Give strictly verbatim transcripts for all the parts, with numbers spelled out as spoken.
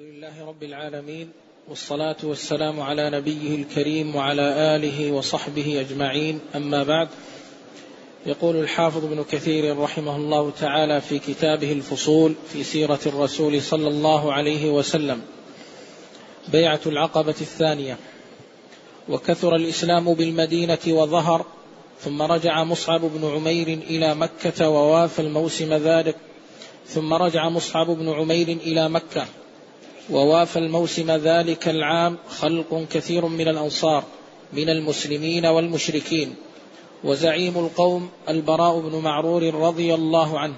الحمد لله رب العالمين، والصلاة والسلام على نبيه الكريم وعلى آله وصحبه أجمعين، أما بعد. يقول الحافظ ابن كثير رحمه الله تعالى في كتابه الفصول في سيرة الرسول صلى الله عليه وسلم: بيعة العقبة الثانية. وكثر الإسلام بالمدينة وظهر، ثم رجع مصعب بن عمير إلى مكة ووافى الموسم ذلك ثم رجع مصعب بن عمير إلى مكة ووافى الموسم ذلك العام خلق كثير من الأنصار من المسلمين والمشركين، وزعيم القوم البراء بن معرور رضي الله عنه.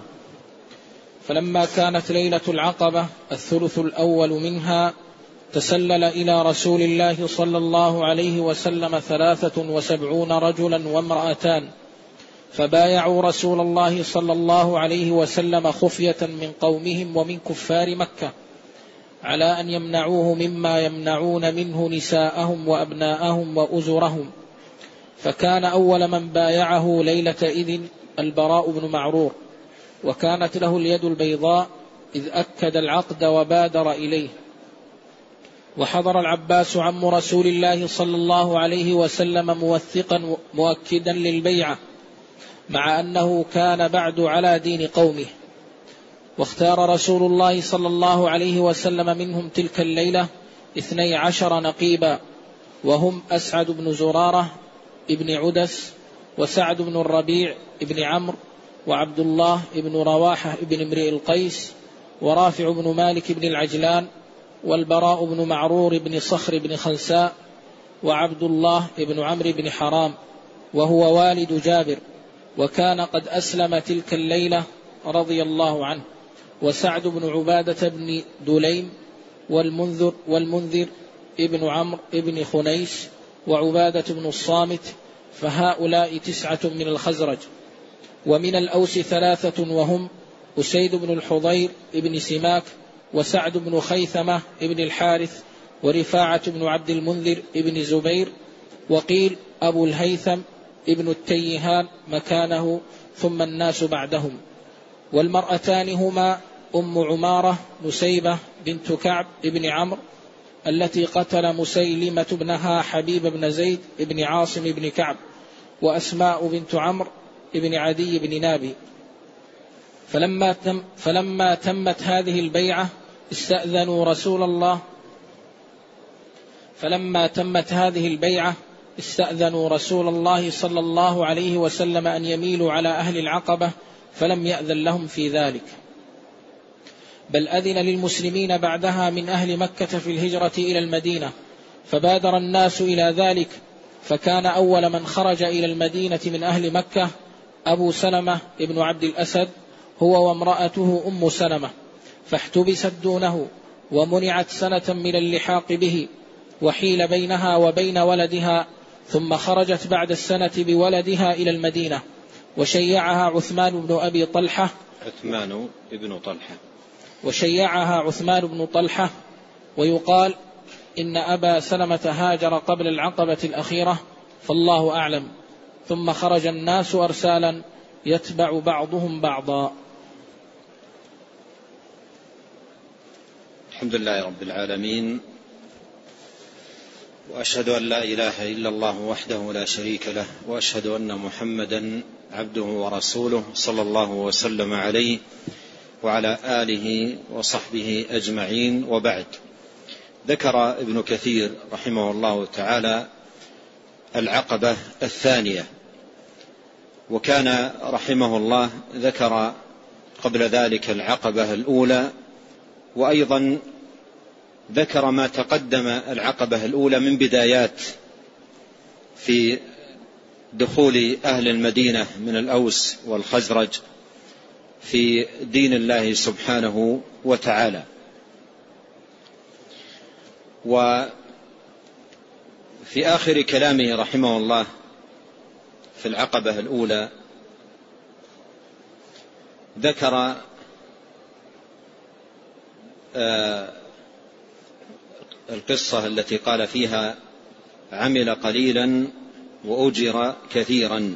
فلما كانت ليلة العقبة الثلث الأول منها، تسلل إلى رسول الله صلى الله عليه وسلم ثلاثة وسبعون رجلا وامرأتان، فبايعوا رسول الله صلى الله عليه وسلم خفية من قومهم ومن كفار مكة على أن يمنعوه مما يمنعون منه نساءهم وأبناءهم وأزرهم. فكان أول من بايعه ليلة إذن البراء بن معرور، وكانت له اليد البيضاء إذ أكد العقد وبادر إليه. وحضر العباس عم رسول الله صلى الله عليه وسلم موثقا مؤكدا للبيعة، مع أنه كان بعد على دين قومه. واختار رسول الله صلى الله عليه وسلم منهم تلك الليلة اثني عشر نقيبا، وهم أسعد بن زرارة ابن عدس، وسعد بن الربيع ابن عمرو، وعبد الله ابن رواحة ابن امرئ القيس، ورافع بن مالك بن العجلان، والبراء بن معرور بن صخر بن خنساء، وعبد الله ابن عمرو بن حرام وهو والد جابر، وكان قد أسلم تلك الليلة رضي الله عنه، وسعد بن عبادة بن دليم، والمنذر, والمنذر ابن عمرو ابن خنيس، وعبادة بن الصامت، فهؤلاء تسعة من الخزرج. ومن الأوس ثلاثة، وهم أسيد بن الحضير ابن سماك، وسعد بن خيثمة ابن الحارث، ورفاعة بن عبد المنذر ابن زبير، وقيل أبو الهيثم ابن التيهان مكانه، ثم الناس بعدهم. والمرأتان هما أم عمارة نسيبة بنت كعب ابن عمرو التي قتل مسيلمة ابنها حبيب بن زيد ابن عاصم ابن كعب، وأسماء بنت عمرو ابن عدي بن نابي. فلما, تم فلما تمت هذه البيعة استأذنوا رسول الله فلما تمت هذه البيعة استأذنوا رسول الله صلى الله عليه وسلم أن يميلوا على أهل العقبة، فلم يأذن لهم في ذلك، بل أذن للمسلمين بعدها من أهل مكة في الهجرة إلى المدينة، فبادر الناس إلى ذلك. فكان أول من خرج إلى المدينة من أهل مكة أبو سلمة ابن عبد الأسد، هو وامرأته أم سلمة، فاحتبست دونه ومنعت سنة من اللحاق به، وحيل بينها وبين ولدها، ثم خرجت بعد السنة بولدها إلى المدينة، وشيعها عثمان بن أبي طلحة عثمان بن طلحة وشيعها عثمان بن طلحة ويقال إن أبا سلمة هاجر قبل العقبة الأخيرة، فالله أعلم. ثم خرج الناس أرسالا يتبع بعضهم بعضا. الحمد لله رب العالمين، وأشهد أن لا إله إلا الله وحده لا شريك له، وأشهد أن محمدا عبده ورسوله صلى الله وسلم عليه وعلى آله وصحبه أجمعين، وبعد. ذكر ابن كثير رحمه الله تعالى العقبة الثانية، وكان رحمه الله ذكر قبل ذلك العقبة الأولى، وأيضا ذكر ما تقدم العقبة الأولى من بدايات في دخول أهل المدينة من الأوس والخزرج في دين الله سبحانه وتعالى. وفي آخر كلامه رحمه الله في العقبة الأولى ذكر آه القصة التي قال فيها: عمل قليلا وأجر كثيرا.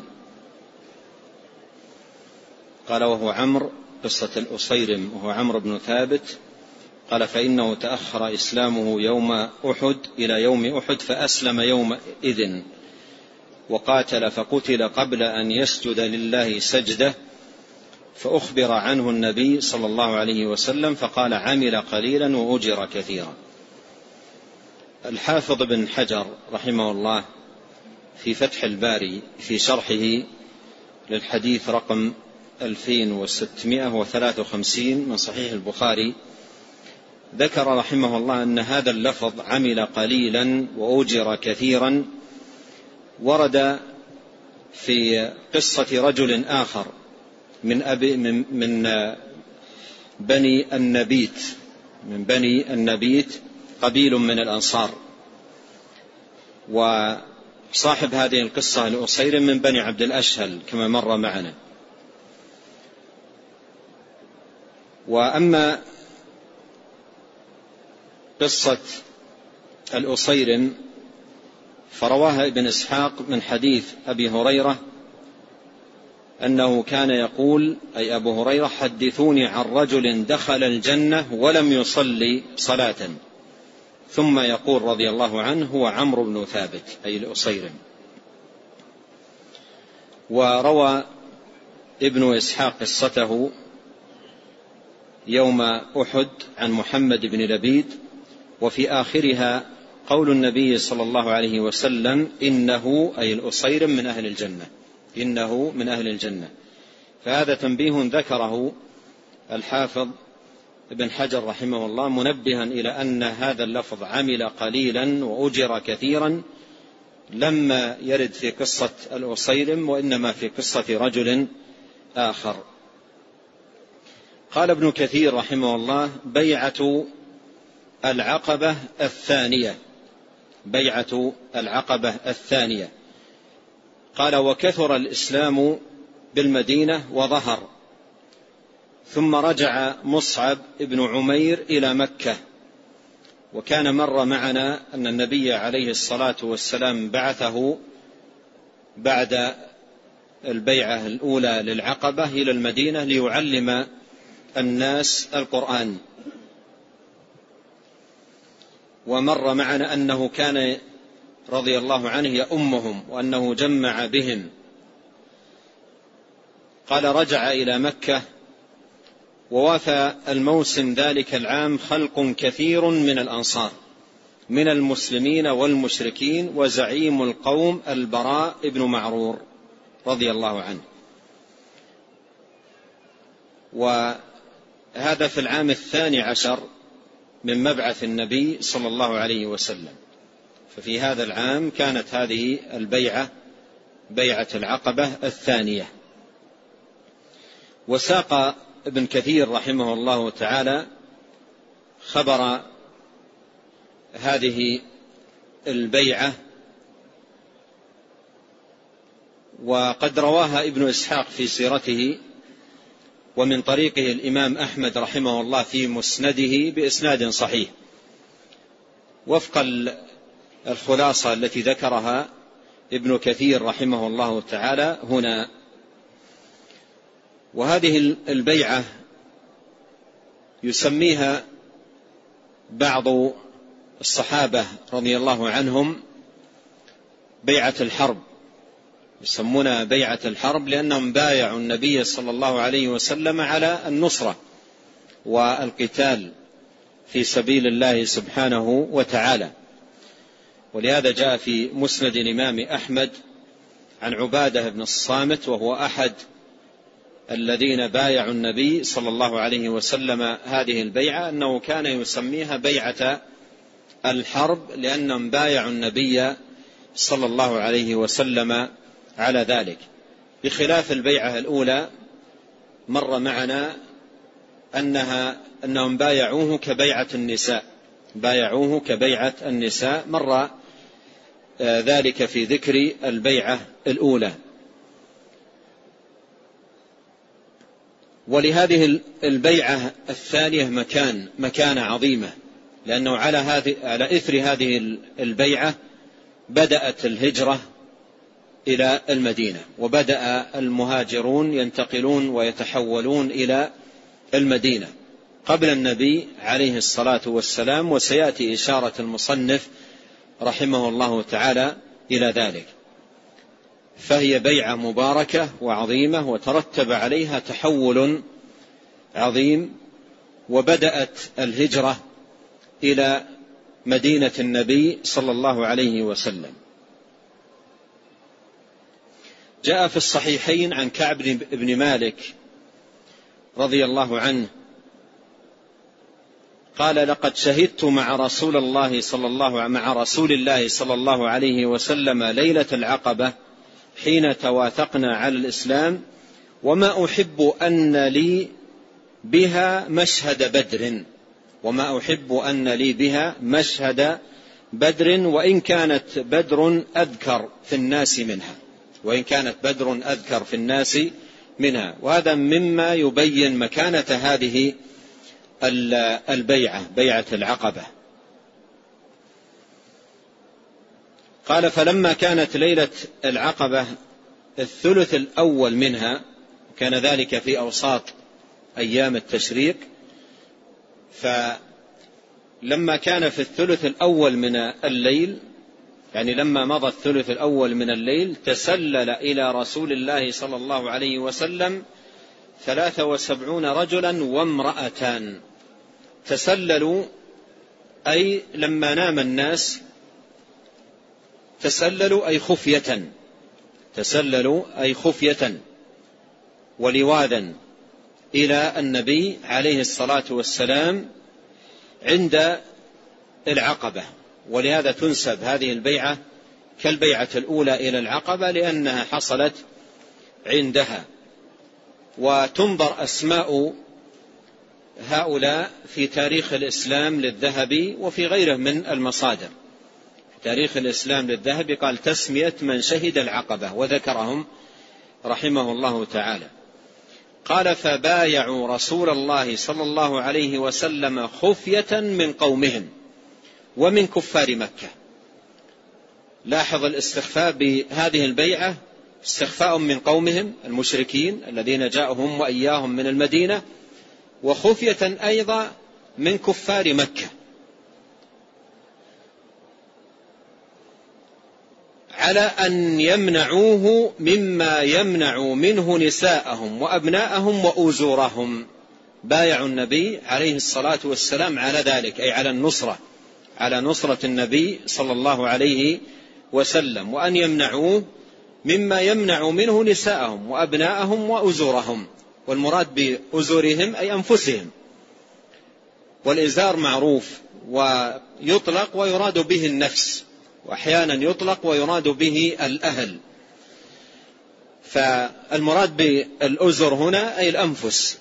قال وهو عمرو، قصة الأصيرم وهو عمرو بن ثابت قال فإنه تأخر إسلامه يوم أحد إلى يوم أحد فأسلم يومئذ وقاتل فقتل قبل أن يسجد لله سجدة، فأخبر عنه النبي صلى الله عليه وسلم فقال عمل قليلا وأجر كثيرا. الحافظ بن حجر رحمه الله في فتح الباري في شرحه للحديث رقم ألفين وستمائة وثلاثة وخمسين من صحيح البخاري ذكر رحمه الله أن هذا اللفظ عمل قليلا وأجر كثيرا ورد في قصة رجل آخر من, أبي من, من بني النبيت من بني النبيت قبيل من الأنصار، وصاحب هذه القصة الأصير من بني عبد الأشهل كما مر معنا. وأما قصة الأصير فرواها ابن إسحاق من حديث أبي هريرة أنه كان يقول أي أبو هريرة حدثوني عن رجل دخل الجنة ولم يصلي صلاة، ثم يقول رضي الله عنه هو عمرو بن ثابت أي الأصير. وروى ابن إسحاق قصته يوم أحد عن محمد بن لبيد وفي آخرها قول النبي صلى الله عليه وسلم إنه أي الأصير من أهل الجنة، إنه من أهل الجنة. فهذا تنبيه ذكره الحافظ ابن حجر رحمه الله منبها إلى أن هذا اللفظ عمل قليلا وأجر كثيرا لما يرد في قصة الأصير وإنما في قصة رجل آخر. قال ابن كثير رحمه الله بيعة العقبة الثانية، بيعة العقبة الثانية. قال وكثر الإسلام بالمدينة وظهر، ثم رجع مصعب بن عمير إلى مكة. وكان مر معنا أن النبي عليه الصلاة والسلام بعثه بعد البيعة الأولى للعقبة إلى المدينة ليعلم الناس القرآن. ومر معنا أنه كان رضي الله عنه يؤمهم وأنه جمع بهم. قال رجع إلى مكة ووافى الموسم ذلك العام خلق كثير من الأنصار من المسلمين والمشركين، وزعيم القوم البراء بن معرور رضي الله عنه. وهذا في العام الثاني عشر من مبعث النبي صلى الله عليه وسلم. ففي هذا العام كانت هذه البيعة بيعة العقبة الثانية. وساق ابن كثير رحمه الله تعالى خبر هذه البيعة، وقد رواها ابن إسحاق في سيرته ومن طريقه الإمام أحمد رحمه الله في مسنده بإسناد صحيح وفق الخلاصة التي ذكرها ابن كثير رحمه الله تعالى هنا. وهذه البيعة يسميها بعض الصحابة رضي الله عنهم بيعة الحرب، يسمونها بيعة الحرب لأنهم بايعوا النبي صلى الله عليه وسلم على النصرة والقتال في سبيل الله سبحانه وتعالى. ولهذا جاء في مسند الإمام أحمد عن عبادة بن الصامت وهو أحد الذين بايعوا النبي صلى الله عليه وسلم هذه البيعة أنه كان يسميها بيعة الحرب لأنهم بايعوا النبي صلى الله عليه وسلم على ذلك، بخلاف البيعة الأولى مر معنا أنها أنهم بايعوه كبيعة النساء، بايعوه كبيعة النساء، مر ذلك في ذكر البيعة الأولى. ولهذه البيعة الثانية مكان مكانة عظيمة، لأنه على هذه على إثر هذه البيعة بدأت الهجرة إلى المدينة، وبدأ المهاجرون ينتقلون ويتحولون إلى المدينة. قبل النبي عليه الصلاة والسلام، وسيأتي إشارة المصنف رحمه الله تعالى إلى ذلك. فهي بيعة مباركة وعظيمة، وترتب عليها تحول عظيم، وبدأت الهجرة إلى مدينة النبي صلى الله عليه وسلم. جاء في الصحيحين عن كعب بن مالك رضي الله عنه قال: لقد شهدت مع رسول الله صلى الله مع رسول الله صلى الله عليه وسلم ليلة العقبة حين تواثقنا على الإسلام، وما أحب أن لي بها مشهد بدر وما أحب أن لي بها مشهد بدر وإن كانت بدر أذكر في الناس منها وإن كانت بدر أذكر في الناس منها. وهذا مما يبين مكانة هذه البيعة، بيعة العقبة. قال: فلما كانت ليلة العقبة الثلث الأول منها، كان ذلك في أوساط أيام التشريق، فلما كان في الثلث الأول من الليل، يعني لما مضى الثلث الأول من الليل، تسلل إلى رسول الله صلى الله عليه وسلم ثلاثة وسبعون رجلا وامرأتان. تسللوا أي لما نام الناس، تسللوا أي خفية تسللوا أي خفية ولواذا إلى النبي عليه الصلاة والسلام عند العقبة. ولهذا تنسب هذه البيعة كالبيعة الأولى إلى العقبة، لأنها حصلت عندها. وتنظر أسماء هؤلاء في تاريخ الإسلام للذهبي وفي غيره من المصادر. تاريخ الإسلام للذهبي قال: تسمية من شهد العقبة، وذكرهم رحمه الله تعالى. قال: فبايعوا رسول الله صلى الله عليه وسلم خفية من قومهم ومن كفار مكة. لاحظ الاستخفاء بهذه البيعة، استخفاء من قومهم المشركين الذين جاءهم وإياهم من المدينة، وخفية أيضا من كفار مكة، على أن يمنعوه مما يمنع منه نساءهم وأبناءهم وأزورهم. بايعوا النبي عليه الصلاة والسلام على ذلك، أي على النصرة على نصرة النبي صلى الله عليه وسلم، وأن يمنعوه مما يمنع منه نساءهم وأبناءهم وأزورهم. والمراد بأزورهم أي أنفسهم، والإزار معروف ويطلق ويراد به النفس، وأحيانا يطلق ويراد به الأهل. فالمراد بالأزر هنا أي الأنفس.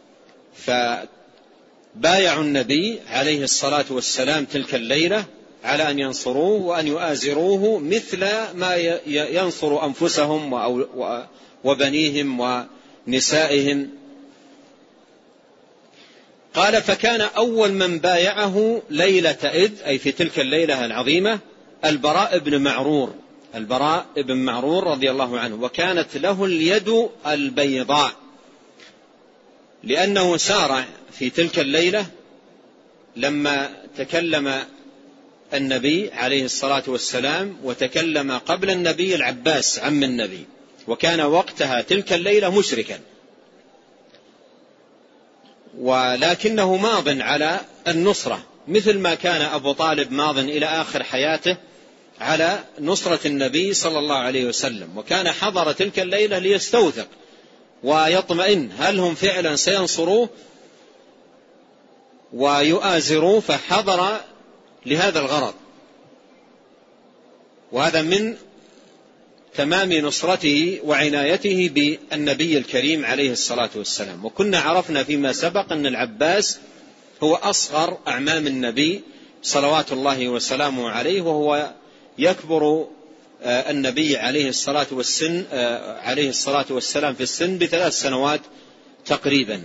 فبايعوا النبي عليه الصلاة والسلام تلك الليلة على أن ينصروه وأن يؤازروه مثل ما ينصر أنفسهم وبنيهم ونسائهم. قال: فكان أول من بايعه ليلة إذ، أي في تلك الليلة العظيمة، البراء بن معرور البراء بن معرور رضي الله عنه، وكانت له اليد البيضاء، لأنه سارع في تلك الليلة لما تكلم النبي عليه الصلاة والسلام، وتكلم قبل النبي العباس عم النبي، وكان وقتها تلك الليلة مشركا، ولكنه ماض على النصرة، مثل ما كان أبو طالب ماض إلى آخر حياته على نصرة النبي صلى الله عليه وسلم. وكان حضر تلك الليلة ليستوثق ويطمئن هل هم فعلا سينصروه ويؤازروه، فحضر لهذا الغرض. وهذا من تمام نصرته وعنايته بالنبي الكريم عليه الصلاة والسلام. وكنا عرفنا فيما سبق أن العباس هو أصغر أعمام النبي صلوات الله وسلامه عليه، وهو يكبر النبي عليه الصلاة والسن عليه الصلاة والسلام في السن بثلاث سنوات تقريبا.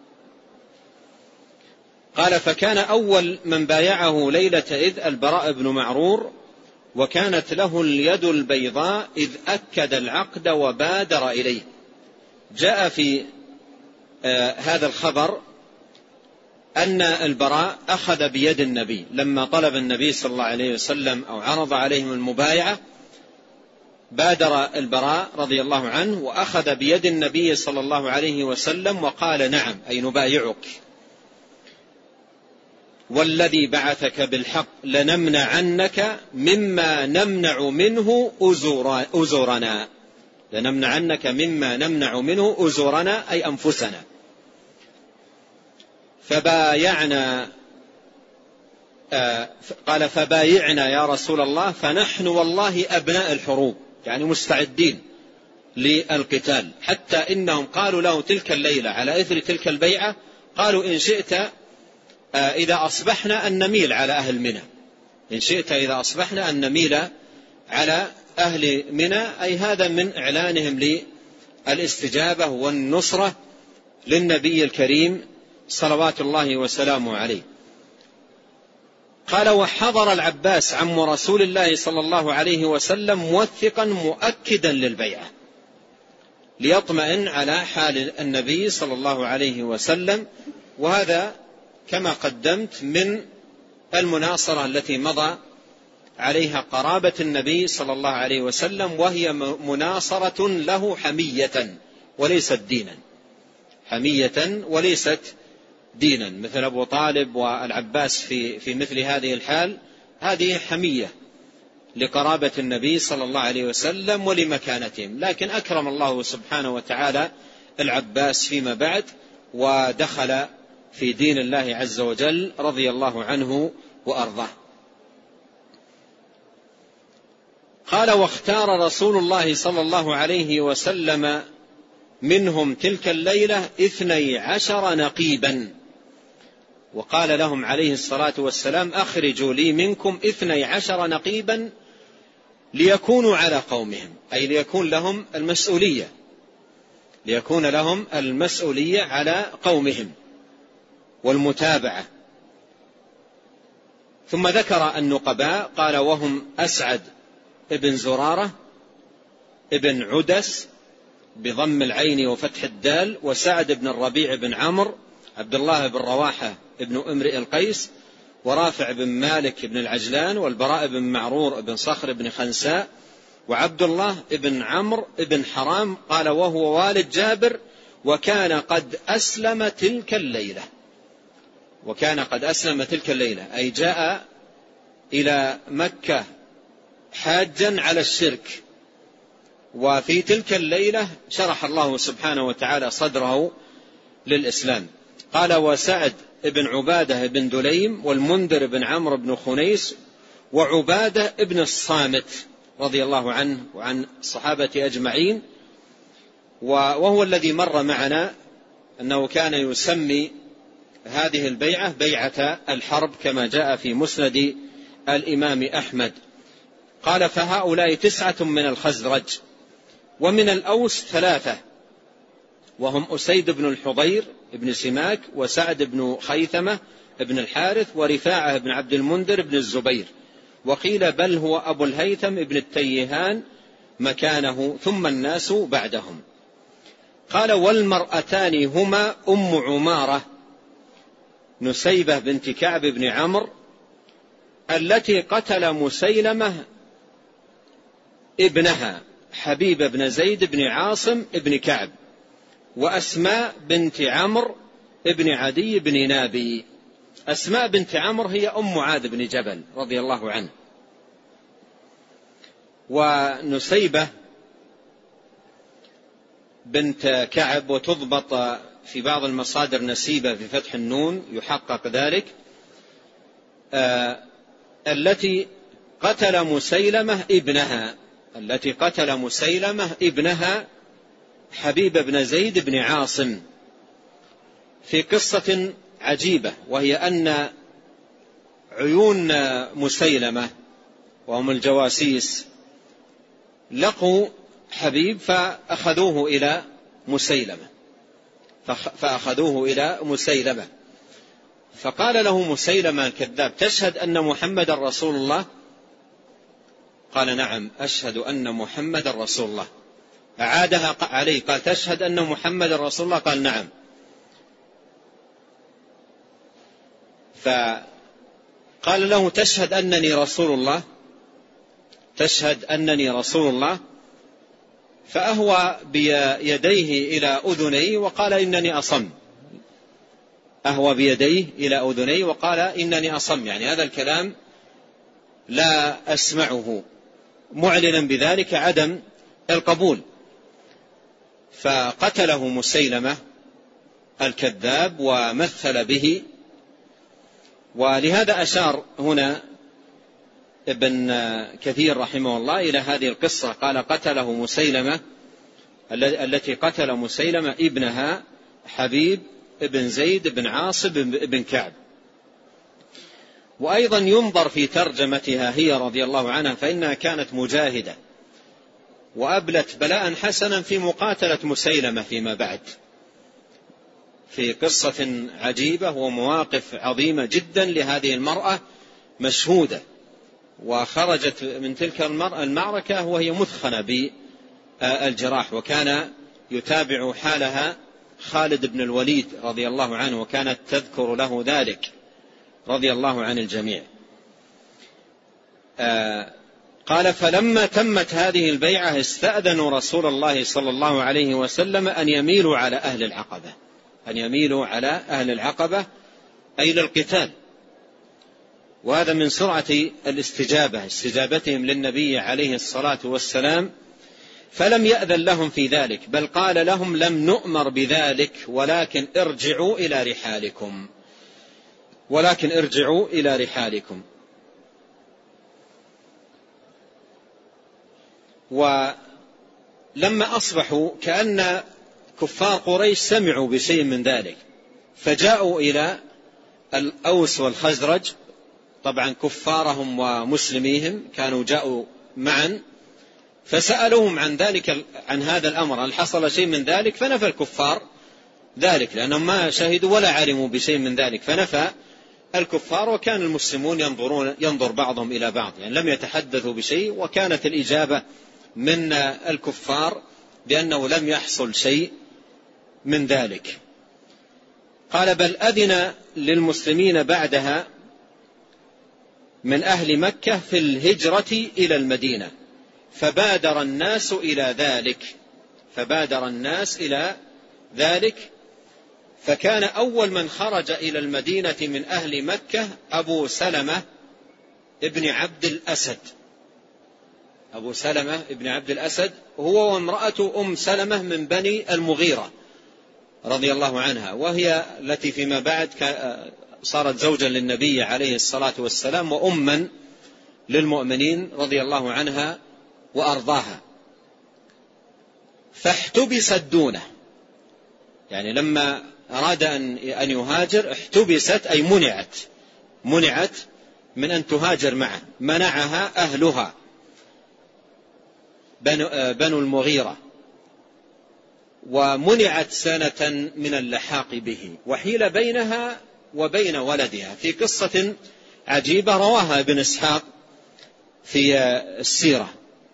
قال: فكان أول من بايعه ليلة إذ البراء بن معرور، وكانت له اليد البيضاء إذ أكد العقد وبادر إليه. جاء في آه هذا الخبر أن البراء أخذ بيد النبي لما طلب النبي صلى الله عليه وسلم أو عرض عليهم المبايعة، بادر البراء رضي الله عنه وأخذ بيد النبي صلى الله عليه وسلم وقال نعم، أي نبايعك، والذي بعثك بالحق لنمنعنك مما نمنع منه أزورنا، لنمنعنك مما نمنع منه أزورنا أي أنفسنا. فبايعنا آه قال فبايعنا يا رسول الله فنحن والله أبناء الحروب، يعني مستعدين للقتال، حتى إنهم قالوا له تلك الليلة على إثر تلك البيعة، قالوا إن شئت آه إذا أصبحنا أن نميل على أهل منى، إن شئت إذا أصبحنا أن نميل على أهل منى، أي هذا من إعلانهم للاستجابة والنصرة للنبي الكريم صلوات الله وسلامه عليه. قال وحضر العباس عم رسول الله صلى الله عليه وسلم موثقا مؤكدا للبيعة، ليطمئن على حال النبي صلى الله عليه وسلم، وهذا كما قدمت من المناصرة التي مضى عليها قرابة النبي صلى الله عليه وسلم، وهي مناصرة له حمية وليست دينا، حمية وليست دينا، مثل أبو طالب والعباس في في مثل هذه الحال، هذه حمية لقرابة النبي صلى الله عليه وسلم ولمكانتهم. لكن أكرم الله سبحانه وتعالى العباس فيما بعد ودخل في دين الله عز وجل رضي الله عنه وأرضاه. قال واختار رسول الله صلى الله عليه وسلم منهم تلك الليلة اثني عشر نقيبا، وقال لهم عليه الصلاة والسلام أخرجوا لي منكم اثني عشر نقيبا ليكونوا على قومهم، أي ليكون لهم المسؤولية، ليكون لهم المسؤولية على قومهم والمتابعة. ثم ذكر النقباء قال وهم أسعد ابن زرارة ابن عدس بضم العين وفتح الدال، وسعد بن الربيع بن عمرو، عبد الله بن رواحة ابن امرئ القيس، ورافع بن مالك بن العجلان، والبراء بن معرور بن صخر بن خنساء، وعبد الله بن عمرو بن حرام، قال وهو والد جابر، وكان قد أسلم تلك الليلة، وكان قد أسلم تلك الليلة، أي جاء إلى مكة حاجا على الشرك، وفي تلك الليلة شرح الله سبحانه وتعالى صدره للإسلام. قال وسعد بن عبادة بن دليم، والمنذر بن عمرو بن خنيس، وعبادة بن الصامت رضي الله عنه وعن الصحابة أجمعين، وهو الذي مر معنا أنه كان يسمي هذه البيعة بيعة الحرب كما جاء في مسند الإمام أحمد. قال فهؤلاء تسعة من الخزرج، ومن الأوس ثلاثة، وهم أسيد بن الحضير بن سماك، وسعد بن خيثمة بن الحارث، ورفاعة بن عبد المنذر بن الزبير، وقيل بل هو أبو الهيثم بن التيهان مكانه، ثم الناس بعدهم. قال والمرأتان هما أم عمارة نسيبة بنت كعب بن عمرو التي قتل مسيلمة ابنها حبيب بن زيد بن عاصم بن كعب، وأسماء بنت عمرو بن عدي بن نابي. أسماء بنت عمرو هي أم معاذ بن جبل رضي الله عنه، ونسيبة بنت كعب، وتضبط في بعض المصادر نسيبة في فتح النون يحقق ذلك، آه التي قتل مسيلمة ابنها التي قتل مسيلمة ابنها حبيب بن زيد بن عاصم، في قصة عجيبة، وهي أن عيون مسيلمة وهم الجواسيس لقوا حبيب فأخذوه إلى مسيلمة فأخذوه إلى مسيلمة فقال له مسيلمة الكذاب تشهد أن محمد رسول الله؟ قال نعم أشهد أن محمد رسول الله. أعادها عليه قال تشهد أن محمد رسول الله؟ قال نعم. فقال له تشهد أنني رسول الله، تشهد أنني رسول الله. فأهوى بيديه إلى أذنيه وقال إنني أصم، أهوى بيديه إلى أذنيه وقال إنني أصم، يعني هذا الكلام لا أسمعه، معلنا بذلك عدم القبول. فقتله مسيلمة الكذاب ومثل به. ولهذا أشار هنا ابن كثير رحمه الله إلى هذه القصة، قال قتله مسيلمة التي قتل مسيلمة ابنها حبيب ابن زيد بن عاصم بن كعب. وأيضا ينظر في ترجمتها هي رضي الله عنها، فإنها كانت مجاهدة وأبلت بلاء حسنا في مقاتلة مسيلمة فيما بعد، في قصة عجيبة ومواقف عظيمة جدا لهذه المرأة مشهودة. وخرجت من تلك المعركة وهي مثخنة بالجراح، وكان يتابع حالها خالد بن الوليد رضي الله عنه، وكانت تذكر له ذلك رضي الله عن الجميع. آه قال فلما تمت هذه البيعة استأذنوا رسول الله صلى الله عليه وسلم أن يميلوا على أهل العقبة، أن يميلوا على أهل العقبة أي للقتال. وهذا من سرعة الاستجابة، استجابتهم للنبي عليه الصلاة والسلام، فلم يأذن لهم في ذلك، بل قال لهم لم نؤمر بذلك ولكن ارجعوا إلى رحالكم، ولكن ارجعوا إلى رحالكم. ولما أصبحوا كأن كفار قريش سمعوا بشيء من ذلك، فجاءوا إلى الأوس والخزرج، طبعا كفارهم ومسلميهم كانوا جاءوا معا، فسألوهم عن ذلك، عن هذا الأمر، هل حصل شيء من ذلك؟ فنفى الكفار ذلك، لأنهم ما شهدوا ولا علموا بشيء من ذلك، فنفى الكفار. وكان المسلمون ينظرون ينظر بعضهم إلى بعض، يعني لم يتحدثوا بشيء، وكانت الإجابة من الكفار بأنه لم يحصل شيء من ذلك. قال بل أذن للمسلمين بعدها من أهل مكة في الهجرة إلى المدينة، فبادر الناس إلى ذلك فبادر الناس إلى ذلك فكان أول من خرج إلى المدينة من أهل مكة أبو سلمة ابن عبد الأسد أبو سلمة ابن عبد الأسد هو وامرأة أم سلمة من بني المغيرة رضي الله عنها، وهي التي فيما بعد صارت زوجا للنبي عليه الصلاة والسلام وأما للمؤمنين رضي الله عنها وأرضاها. فاحتبست دونه، يعني لما أراد أن يهاجر احتبست أي منعت منعت من أن تهاجر معه، منعها أهلها بنو المغيرة، ومنعت سنة من اللحاق به، وحيل بينها وبين ولدها في قصة عجيبة رواها ابن إسحاق في السيرة،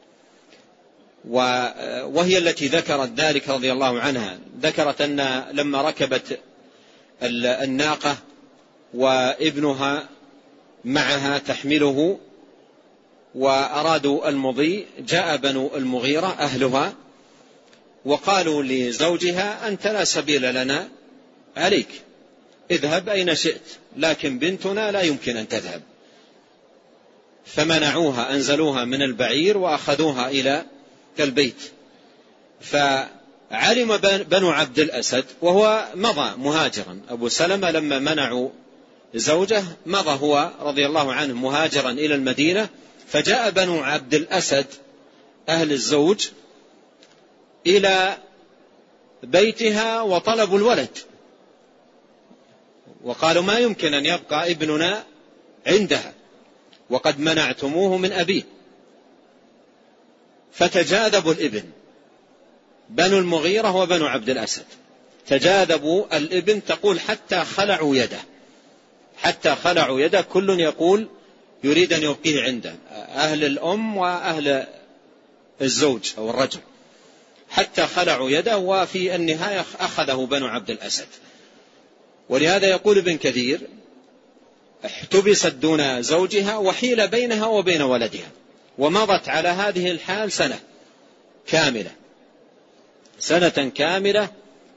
وهي التي ذكرت ذلك رضي الله عنها. ذكرت أن لما ركبت الناقة وابنها معها تحمله وأرادوا المضي، جاء بنو المغيرة أهلها وقالوا لزوجها أنت لا سبيل لنا عليك، اذهب أين شئت، لكن بنتنا لا يمكن أن تذهب. فمنعوها، أنزلوها من البعير وأخذوها إلى البيت. فعلم بنو عبد الأسد، وهو مضى مهاجرا، أبو سلمة لما منعوا زوجه مضى هو رضي الله عنه مهاجرا إلى المدينة. فجاء بنو عبد الأسد أهل الزوج إلى بيتها وطلبوا الولد، وقالوا ما يمكن أن يبقى ابننا عندها وقد منعتموه من أبيه. فتجاذبوا الابن، بنو المغيرة وبنو عبد الأسد تجاذبوا الابن، تقول حتى خلعوا يده حتى خلعوا يده كل يقول يريد أن يبقيه عنده، أهل الأم وأهل الزوج أو الرجل، حتى خلعوا يده، وفي النهاية أخذه بنو عبد الأسد. ولهذا يقول ابن كثير احتبست دون زوجها وحيل بينها وبين ولدها، ومضت على هذه الحال سنة كاملة سنة كاملة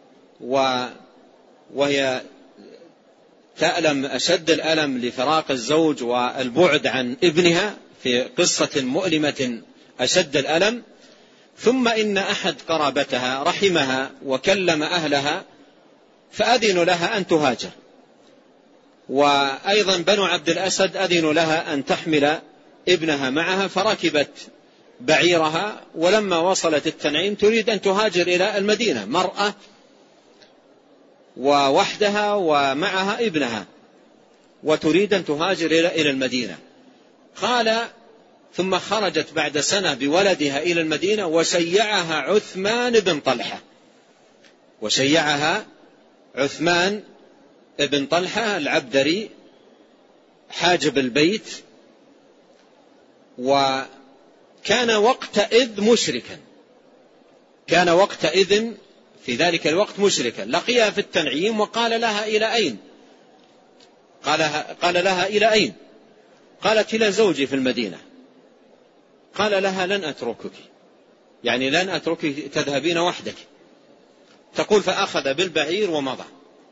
وهي تألم أشد الألم لفراق الزوج والبعد عن ابنها في قصة مؤلمة أشد الألم. ثم إن أحد قرابتها رحمها وكلم أهلها فأذنوا لها أن تهاجر، وأيضا بنو عبد الأسد أذنوا لها أن تحمل ابنها معها، فركبت بعيرها، ولما وصلت التنعيم تريد أن تهاجر إلى المدينة، مرأة ووحدها ومعها ابنها، وتريد أن تهاجر إلى المدينة. قال ثم خرجت بعد سنة بولدها إلى المدينة وشيعها عثمان بن طلحة وشيعها عثمان بن طلحة العبدري حاجب البيت، وكان وقتئذ مشركا كان وقتئذ في ذلك الوقت مشركا. لقيها في التنعيم وقال لها إلى أين؟ قال, قال لها إلى أين؟ قالت إلى زوجي في المدينة. قال لها لن أتركك، يعني لن أتركك تذهبين وحدك. تقول فأخذ بالبعير ومضى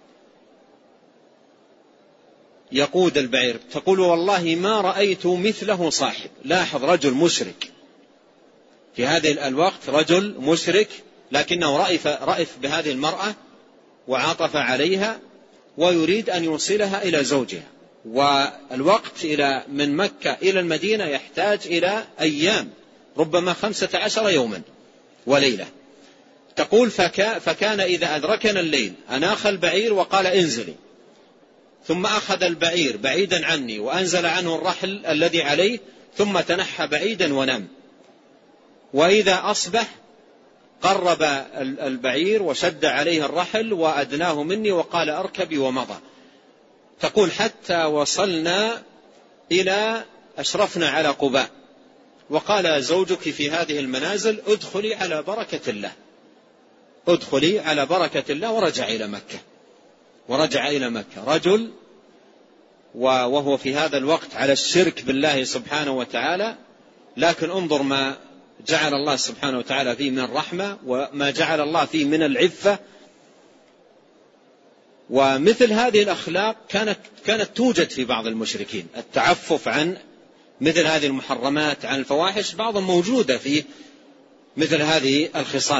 يقود البعير. تقول والله ما رأيت مثله صاحب. لاحظ، رجل مشرك في هذه الوقت، رجل مشرك لكنه رأف, رأف بهذه المرأة وعاطف عليها ويريد أن يوصلها إلى زوجها، والوقت إلى من مكة إلى المدينة يحتاج إلى أيام، ربما خمسة عشر يوما وليلة. تقول فكا فكان إذا أدركنا الليل أناخ البعير وقال انزلي، ثم أخذ البعير بعيدا عني وأنزل عنه الرحل الذي عليه، ثم تنحى بعيدا ونام. وإذا أصبح قرب البعير وشد عليه الرحل وأدناه مني وقال أركبي ومضى. تقول حتى وصلنا إلى أشرفنا على قباء، وقال زوجك في هذه المنازل ادخلي على بركة الله ادخلي على بركة الله ورجع إلى مكة ورجع إلى مكة رجل وهو في هذا الوقت على الشرك بالله سبحانه وتعالى، لكن انظر ما جعل الله سبحانه وتعالى فيه من الرحمة وما جعل الله فيه من العفة. ومثل هذه الأخلاق كانت كانت توجد في بعض المشركين، التعفف عن مثل هذه المحرمات، عن الفواحش، بعضا موجودة في مثل هذه الخصال.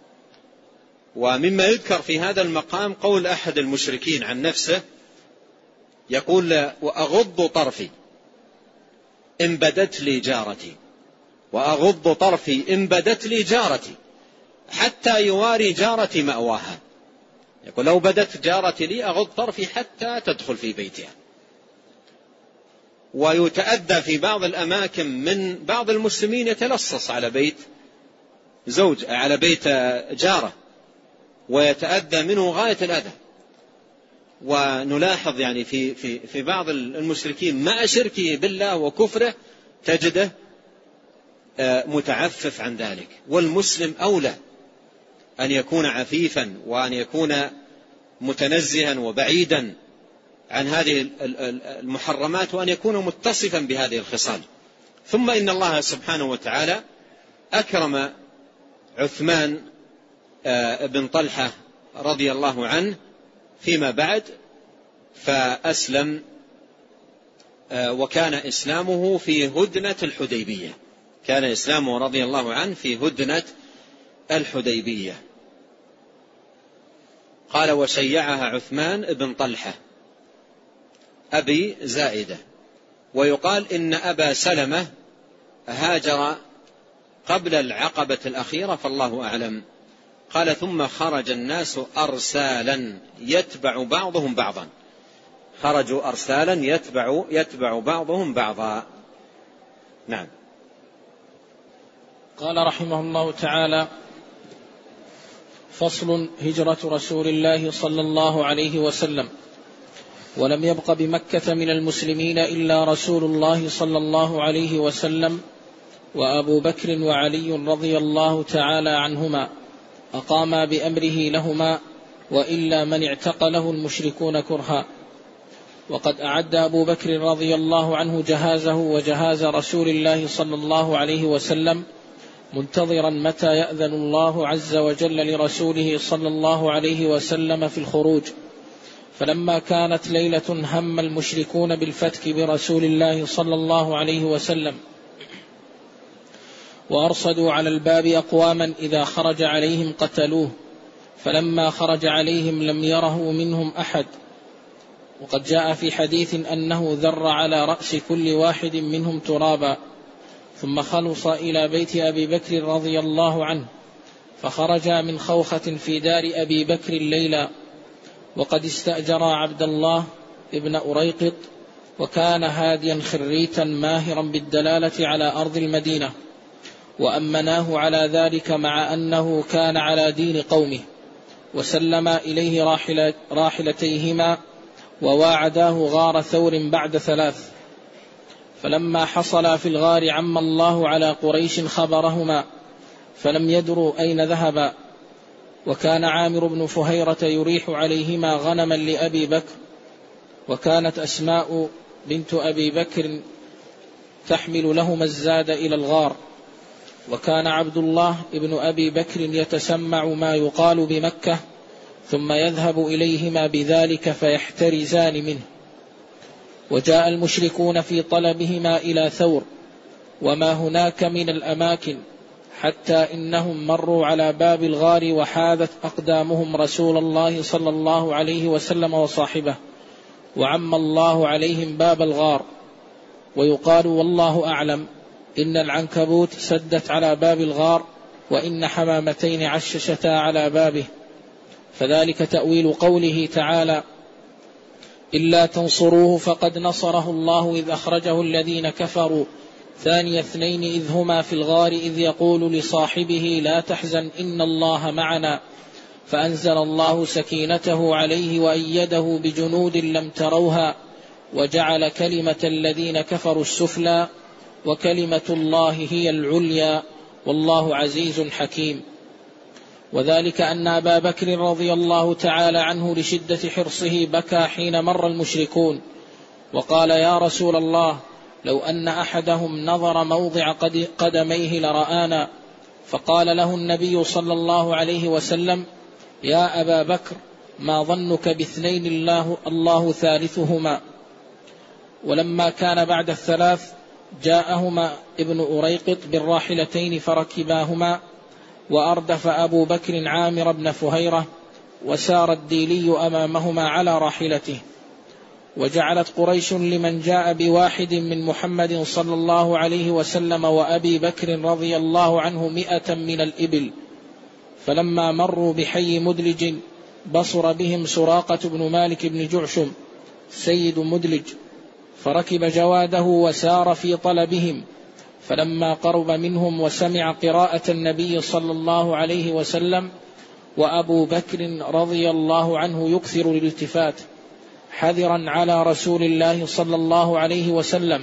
ومما يذكر في هذا المقام قول أحد المشركين عن نفسه، يقول وأغض طرفي إن بدت لي جارتي وأغض طرفي إن بدت لي جارتي حتى يواري جارتي مأواها. يقول لو بدت جارتي لي أغض طرفي حتى تدخل في بيتها. ويتأذى في بعض الأماكن من بعض المسلمين يتلصص على بيت زوج على بيت جاره ويتأذى منه غاية الأذى. ونلاحظ يعني في في في بعض المشركين مع شركه بالله وكفره تجده متعفف عن ذلك. والمسلم أولى أن يكون عفيفا وأن يكون متنزها وبعيدا عن هذه المحرمات، وأن يكون متصفا بهذه الخصال. ثم إن الله سبحانه وتعالى أكرم عثمان بن طلحة رضي الله عنه فيما بعد فأسلم، وكان إسلامه في هدنة الحديبية كان إسلامه رضي الله عنه في هدنة الحديبية. قال وشيعها عثمان بن طلحة أبي زائدة. ويقال إن أبا سلمة هاجر قبل العقبة الأخيرة فالله أعلم. قال ثم خرج الناس أرسالا يتبع بعضهم بعضا خرجوا أرسالا يتبع, يتبع بعضهم بعضا. نعم. قال رحمه الله تعالى فصل هجرة رسول الله صلى الله عليه وسلم. ولم يبق بمكة من المسلمين إلا رسول الله صلى الله عليه وسلم وأبو بكر وعلي رضي الله تعالى عنهما أقاما بأمره لهما، وإلا من اعتقله المشركون كرها. وقد أعد أبو بكر رضي الله عنه جهازه وجهاز رسول الله صلى الله عليه وسلم منتظرا متى يأذن الله عز وجل لرسوله صلى الله عليه وسلم في الخروج. فلما كانت ليلة هم المشركون بالفتك برسول الله صلى الله عليه وسلم وأرصدوا على الباب أقواما إذا خرج عليهم قتلوه، فلما خرج عليهم لم يره منهم أحد. وقد جاء في حديث أنه ذر على رأس كل واحد منهم ترابا، ثم خلص إلى بيت أبي بكر رضي الله عنه، فخرج من خوخة في دار أبي بكر ليلا، وقد استأجر عبد الله ابن أريقط، وكان هاديا خريتا ماهرا بالدلالة على أرض المدينة، وأمناه على ذلك مع أنه كان على دين قومه، وسلم إليه راحلة راحلتيهما، وواعداه غار ثور بعد ثلاث. فلما حصل في الغار عم الله على قريش خبرهما، فلم يدروا أين ذهبا. وكان عامر بن فهيرة يريح عليهما غنما لأبي بكر، وكانت أسماء بنت أبي بكر تحمل لهما الزاد إلى الغار. وكان عبد الله ابن أبي بكر يتسمع ما يقال بمكة، ثم يذهب إليهما بذلك فيحترزان منه. وجاء المشركون في طلبهما إلى ثور وما هناك من الأماكن، حتى إنهم مروا على باب الغار وحاذت أقدامهم رسول الله صلى الله عليه وسلم وصاحبه، وعم الله عليهم باب الغار. ويقال والله أعلم إن العنكبوت سدت على باب الغار، وإن حمامتين عششتا على بابه، فذلك تأويل قوله تعالى: إلا تنصروه فقد نصره الله إذ أخرجه الذين كفروا ثاني اثنين إذ هما في الغار إذ يقول لصاحبه لا تحزن إن الله معنا، فأنزل الله سكينته عليه وأيده بجنود لم تروها، وجعل كلمة الذين كفروا السفلى، وكلمة الله هي العليا، والله عزيز حكيم. وذلك أن أبا بكر رضي الله تعالى عنه لشدة حرصه بكى حين مر المشركون، وقال: يا رسول الله، لو أن أحدهم نظر موضع قدميه لرآنا. فقال له النبي صلى الله عليه وسلم: يا أبا بكر، ما ظنك باثنين الله, الله ثالثهما. ولما كان بعد الثلاث جاءهما ابن أريقط بالراحلتين فركباهما، وأردف أبو بكر عامر بن فهيرة، وسار الديلي أمامهما على راحلته. وجعلت قريش لمن جاء بواحد من محمد صلى الله عليه وسلم وأبي بكر رضي الله عنه مئة من الإبل. فلما مروا بحي مدلج بصر بهم سراقة بن مالك بن جعشم سيد مدلج، فركب جواده وسار في طلبهم. فلما قرب منهم وسمع قراءة النبي صلى الله عليه وسلم وأبو بكر رضي الله عنه يكثر الالتفات حذرا على رسول الله صلى الله عليه وسلم،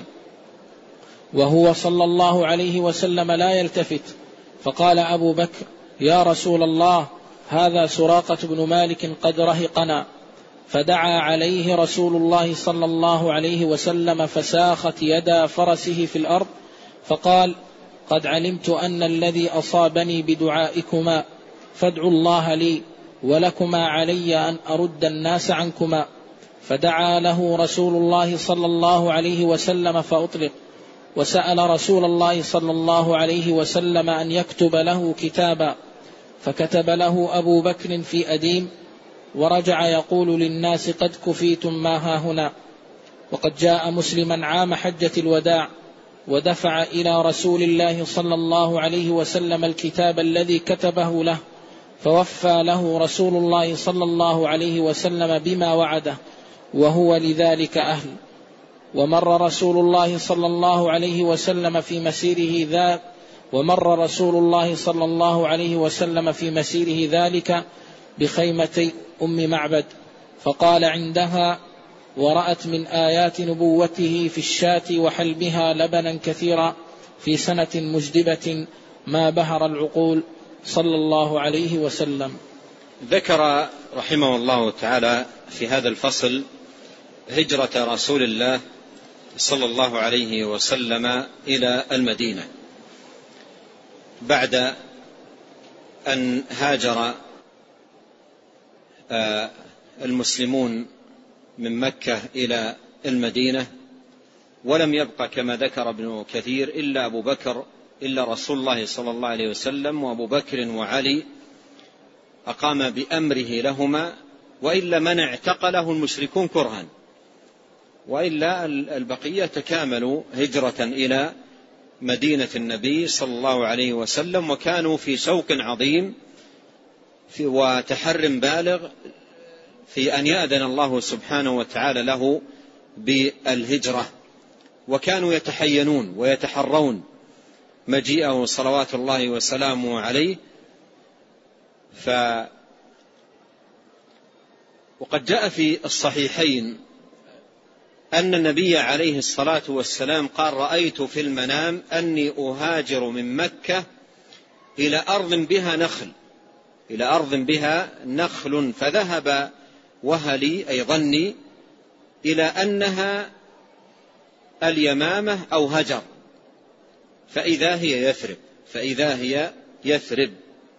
وهو صلى الله عليه وسلم لا يلتفت، فقال أبو بكر: يا رسول الله، هذا سراقة بن مالك قد رهقنا. فدعا عليه رسول الله صلى الله عليه وسلم، فساخت يدا فرسه في الأرض، فقال: قد علمت أن الذي أصابني بدعائكما، فادعوا الله لي ولكما علي أن أرد الناس عنكما. فدعا له رسول الله صلى الله عليه وسلم فأطلق، وسأل رسول الله صلى الله عليه وسلم أن يكتب له كتابا، فكتب له أبو بكر في أديم، ورجع يقول للناس: قد كفيتم ما هاهنا. وقد جاء مسلما عام حجة الوداع ودفع إلى رسول الله صلى الله عليه وسلم الكتاب الذي كتبه له، فوفى له رسول الله صلى الله عليه وسلم بما وعده، وهو لذلك أهل. ومر رسول الله صلى الله عليه وسلم في مسيره ذا ومر رسول الله صلى الله عليه وسلم في مسيره ذلك بخيمتي أم معبد، فقال عندها: ورأت من آيات نبوته في الشاة وحلبها لبنا كثيرا في سنة مجدبة ما بهر العقول، صلى الله عليه وسلم. ذكر رحمه الله تعالى في هذا الفصل هجرة رسول الله صلى الله عليه وسلم إلى المدينة بعد أن هاجر المسلمون من مكة إلى المدينة، ولم يبقى كما ذكر ابن كثير إلا أبو بكر إلا رسول الله صلى الله عليه وسلم وأبو بكر وعلي أقام بأمره لهما، وإلا من اعتقله المشركون كرها، وإلا البقية تكاملوا هجرة إلى مدينة النبي صلى الله عليه وسلم، وكانوا في شوق عظيم وتحر بالغ في أن يأذن الله سبحانه وتعالى له بالهجرة، وكانوا يتحينون ويتحرون مجيئه صلوات الله وسلامه عليه. ف وقد جاء في الصحيحين أن النبي عليه الصلاة والسلام قال: رأيت في المنام أني أهاجر من مكة إلى أرض بها نخل إلى أرض بها نخل فذهب وهلي أي ظني إلى أنها اليمامة أو هجر، فإذا هي يثرب فإذا هي يثرب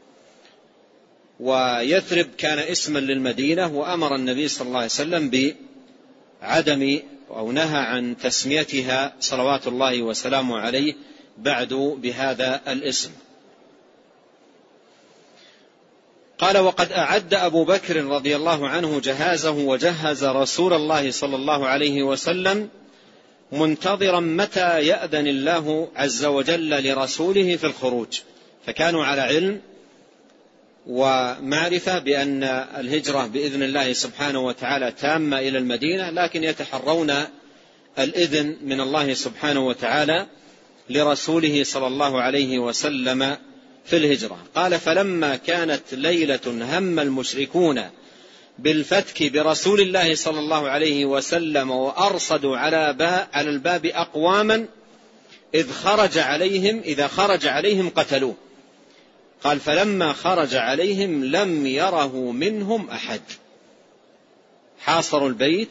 ويثرب كان اسما للمدينة، وأمر النبي صلى الله عليه وسلم بعدم أو نهى عن تسميتها صلوات الله وسلامه عليه بعد بهذا الاسم. قال: وقد أعد أبو بكر رضي الله عنه جهازه وجهز رسول الله صلى الله عليه وسلم منتظرا متى يأذن الله عز وجل لرسوله في الخروج، فكانوا على علم ومعرفة بأن الهجرة بإذن الله سبحانه وتعالى تامة إلى المدينة، لكن يتحرون الإذن من الله سبحانه وتعالى لرسوله صلى الله عليه وسلم في الهجرة. قال: فلما كانت ليلة هم المشركون بالفتك برسول الله صلى الله عليه وسلم وأرصدوا على على الباب أقواما إذ خرج عليهم إذا خرج عليهم قتلوه. قال: فلما خرج عليهم لم يره منهم أحد، حاصروا البيت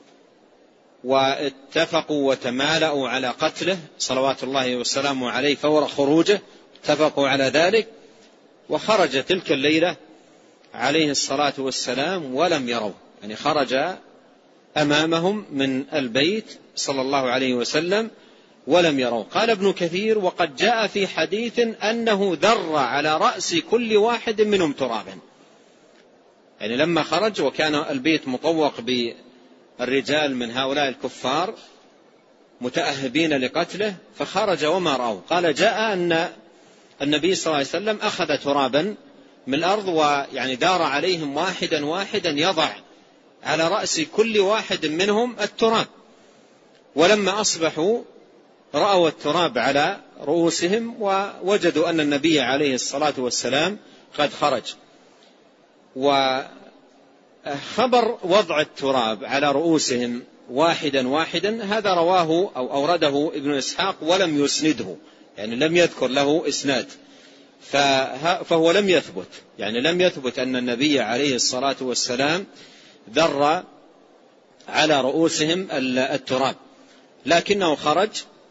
واتفقوا وتمالأوا على قتله صلوات الله وسلامه عليه فور خروجه، اتفقوا على ذلك، وخرج تلك الليلة عليه الصلاة والسلام ولم يروا، يعني خرج أمامهم من البيت صلى الله عليه وسلم ولم يروا. قال ابن كثير: وقد جاء في حديث أنه ذر على رأس كل واحد منهم ترابا، يعني لما خرج وكان البيت مطوق بالرجال من هؤلاء الكفار متأهبين لقتله، فخرج وما رأوا. قال: جاء أن النبي صلى الله عليه وسلم أخذ ترابا من الأرض ويعني دار عليهم واحدا واحدا يضع على رأس كل واحد منهم التراب، ولما أصبحوا رأوا التراب على رؤوسهم ووجدوا أن النبي عليه الصلاة والسلام قد خرج. وخبر وضع التراب على رؤوسهم واحدا واحدا هذا رواه أو أورده ابن إسحاق ولم يسنده، يعني لم يذكر له إسناد، فهو لم يثبت، يعني لم يثبت أن النبي عليه الصلاة والسلام ذر على رؤوسهم التراب، لكنه خرج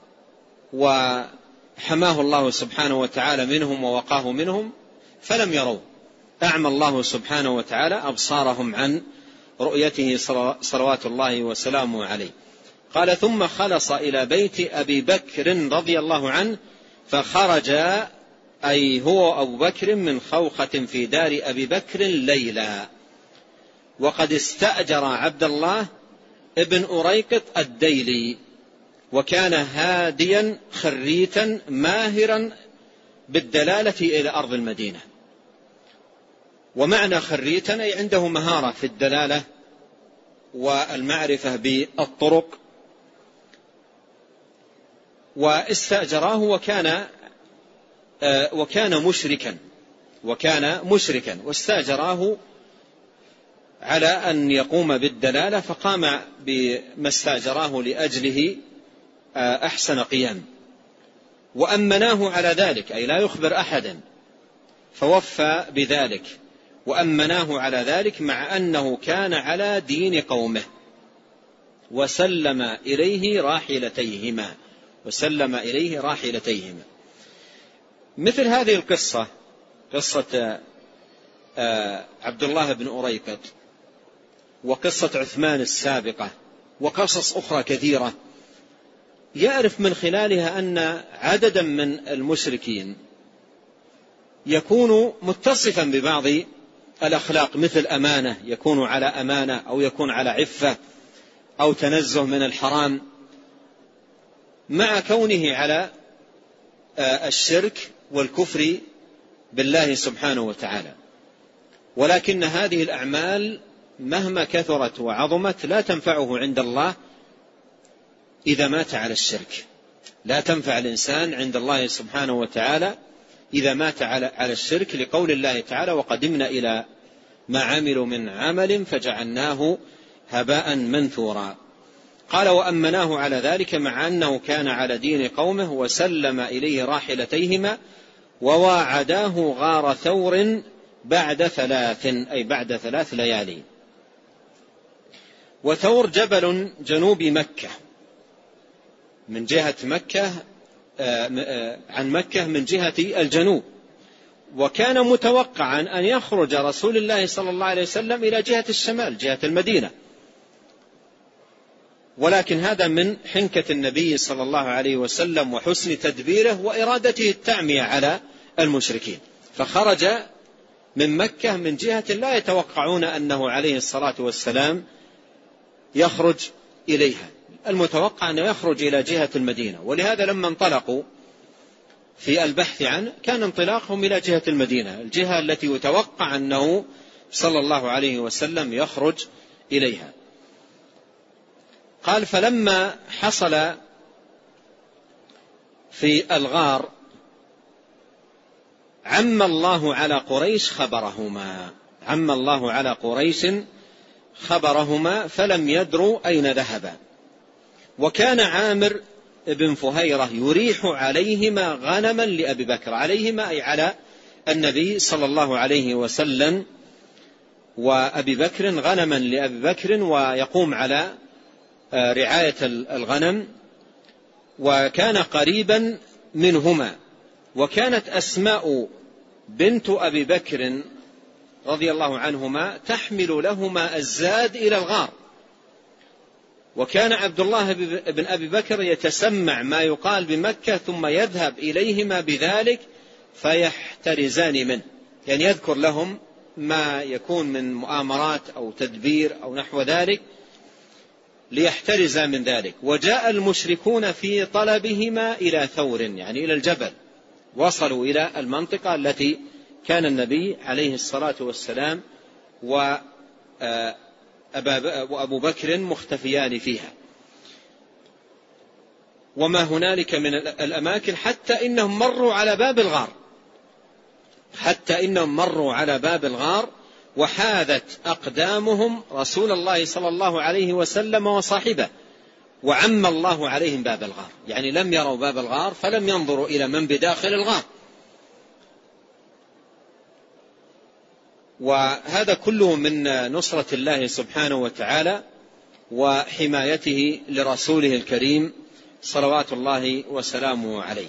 وحماه الله سبحانه وتعالى منهم ووقاه منهم فلم يروا، أعمى الله سبحانه وتعالى أبصارهم عن رؤيته صلوات الله وسلامه عليه. قال: ثم خلص إلى بيت أبي بكر رضي الله عنه فخرج، أي هو أبو بكر، من خوخة في دار أبي بكر ليلا، وقد استأجر عبد الله ابن أريقط الديلي، وكان هاديا خريتا ماهرا بالدلالة إلى أرض المدينة. ومعنى خريتا أي عنده مهارة في الدلالة والمعرفة بالطرق. واستأجراه وكان وكان مشركا وكان مشركا واستأجراه على أن يقوم بالدلالة، فقام بما استأجراه لأجله أحسن قيام، وأمناه على ذلك، أي لا يخبر أحدا، فوفى بذلك وأمناه على ذلك، مع أنه كان على دين قومه، وسلم إليه راحلتيهما وسلم إليه راحلتيهما. مثل هذه القصة، قصة عبد الله بن أريقط، وقصة عثمان السابقة، وقصص أخرى كثيرة، يعرف من خلالها أن عددا من المشركين يكون متصفا ببعض الأخلاق، مثل أمانة، يكون على أمانة، أو يكون على عفة، أو تنزه من الحرام، مع كونه على الشرك والكفر بالله سبحانه وتعالى. ولكن هذه الأعمال مهما كثرت وعظمت لا تنفعه عند الله إذا مات على الشرك، لا تنفع الإنسان عند الله سبحانه وتعالى إذا مات على الشرك، لقول الله تعالى: وقدمنا إلى ما عملوا من عمل فجعلناه هباء منثورا. قال: وأمناه على ذلك مع أنه كان على دين قومه، وسلم إليه راحلتيهما، وواعداه غار ثور بعد ثلاث، أي بعد ثلاث ليالي. وثور جبل جنوب مكة، من جهة مكة، عن مكة من جهة الجنوب، وكان متوقعا أن يخرج رسول الله صلى الله عليه وسلم إلى جهة الشمال، جهة المدينة، ولكن هذا من حنكة النبي صلى الله عليه وسلم وحسن تدبيره وإرادته التعمية على المشركين، فخرج من مكة من جهة لا يتوقعون أنه عليه الصلاة والسلام يخرج إليها، المتوقع أنه يخرج إلى جهة المدينة. ولهذا لما انطلقوا في البحث عنه كان انطلاقهم إلى جهة المدينة، الجهة التي يتوقع أنه صلى الله عليه وسلم يخرج إليها. قال: فلما حصل في الغار عم الله على قريش خبرهما عم الله على قريش خبرهما فلم يدروا أين ذهبا. وكان عامر بن فهيرة يريح عليهما غنما لأبي بكر، عليهما أي على النبي صلى الله عليه وسلم وأبي بكر، غنما لأبي بكر، ويقوم على رعاية الغنم، وكان قريبا منهما. وكانت أسماء بنت أبي بكر رضي الله عنهما تحمل لهما الزاد إلى الغار، وكان عبد الله بن أبي بكر يتسمع ما يقال بمكة ثم يذهب إليهما بذلك فيحترزان منه، يعني يذكر لهم ما يكون من مؤامرات أو تدبير أو نحو ذلك ليحترز من ذلك. وجاء المشركون في طلبهما إلى ثور، يعني إلى الجبل، وصلوا إلى المنطقة التي كان النبي عليه الصلاة والسلام وأبو بكر مختفيان فيها، وما هنالك من الأماكن، حتى إنهم مروا على باب الغار حتى إنهم مروا على باب الغار وحاذت أقدامهم رسول الله صلى الله عليه وسلم وصاحبه، وعم الله عليهم باب الغار، يعني لم يروا باب الغار فلم ينظروا إلى من بداخل الغار. وهذا كله من نصرة الله سبحانه وتعالى وحمايته لرسوله الكريم صلوات الله وسلامه عليه.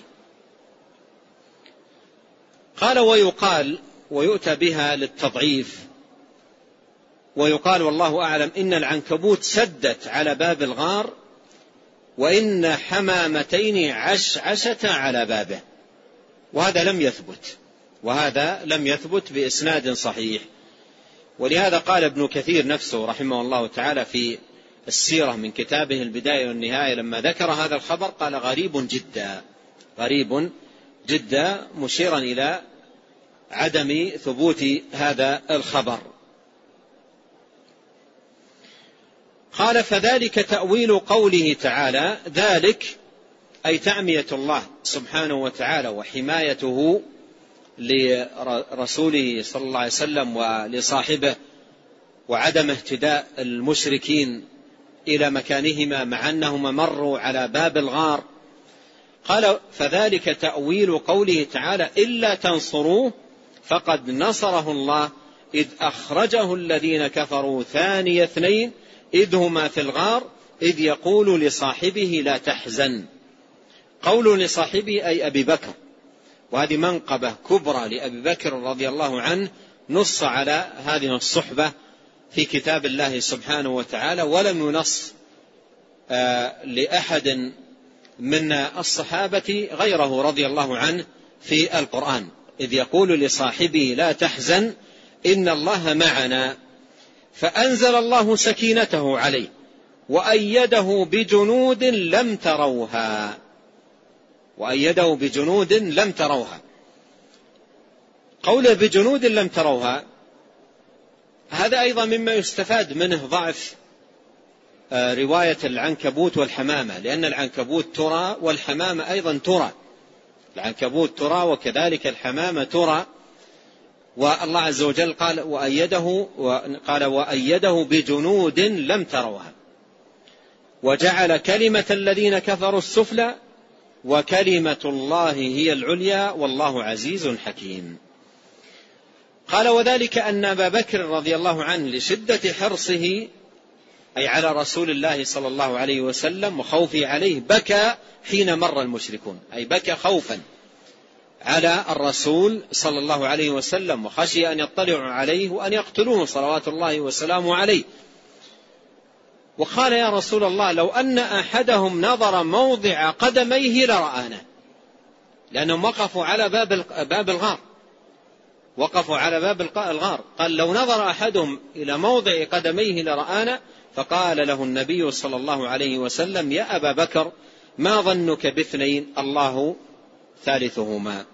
قال: ويقال، ويؤتى بها للتضعيف، ويقال والله أعلم إن العنكبوت سدت على باب الغار، وإن حمامتين عشعشتا على بابه. وهذا لم يثبت وهذا لم يثبت بإسناد صحيح. ولهذا قال ابن كثير نفسه رحمه الله تعالى في السيرة من كتابه البداية والنهاية لما ذكر هذا الخبر قال: غريب جدا غريب جدا، مشيرا إلى عدم ثبوت هذا الخبر. قال: فذلك تأويل قوله تعالى، ذلك أي تعمية الله سبحانه وتعالى وحمايته لرسوله صلى الله عليه وسلم ولصاحبه، وعدم اهتداء المشركين إلى مكانهما مع أنهما مروا على باب الغار. قال: فذلك تأويل قوله تعالى: إلا تنصروه فقد نصره الله إذ أخرجه الذين كفروا ثاني اثنين إذ هما في الغار إذ يقول لصاحبه لا تحزن. قول لصاحبه أي أبي بكر، وهذه منقبة كبرى لأبي بكر رضي الله عنه، نص على هذه الصحبة في كتاب الله سبحانه وتعالى، ولم ينص لأحد من الصحابة غيره رضي الله عنه في القرآن. إذ يقول لصاحبه لا تحزن إن الله معنا، فأنزل الله سكينته عليه وأيده بجنود لم تروها، وأيده بجنود لم تروها. قوله بجنود لم تروها هذا أيضا مما يستفاد منه ضعف رواية العنكبوت والحمامة، لأن العنكبوت ترى والحمامة أيضا ترى، العنكبوت ترى وكذلك الحمامة ترى. والله عز وجل قال وأيده, قال وأيده بجنود لم تروها، وجعل كلمة الذين كفروا السفلى وكلمة الله هي العليا والله عزيز حكيم. قال وذلك أن أبا بكر رضي الله عنه لشدة حرصه أي على رسول الله صلى الله عليه وسلم وخوفه عليه بكى حين مر المشركون، أي بكى خوفا على الرسول صلى الله عليه وسلم، وخشي أن يطلعوا عليه وأن يقتلوه صلوات الله وسلامه عليه. وقال يا رسول الله لو أن أحدهم نظر موضع قدميه لرآنا، لأنهم وقفوا على باب باب الغار، وقفوا على باب الغار. قال لو نظر أحدهم إلى موضع قدميه لرآنا، فقال له النبي صلى الله عليه وسلم يا أبا بكر ما ظنك باثنين الله ثالثهما.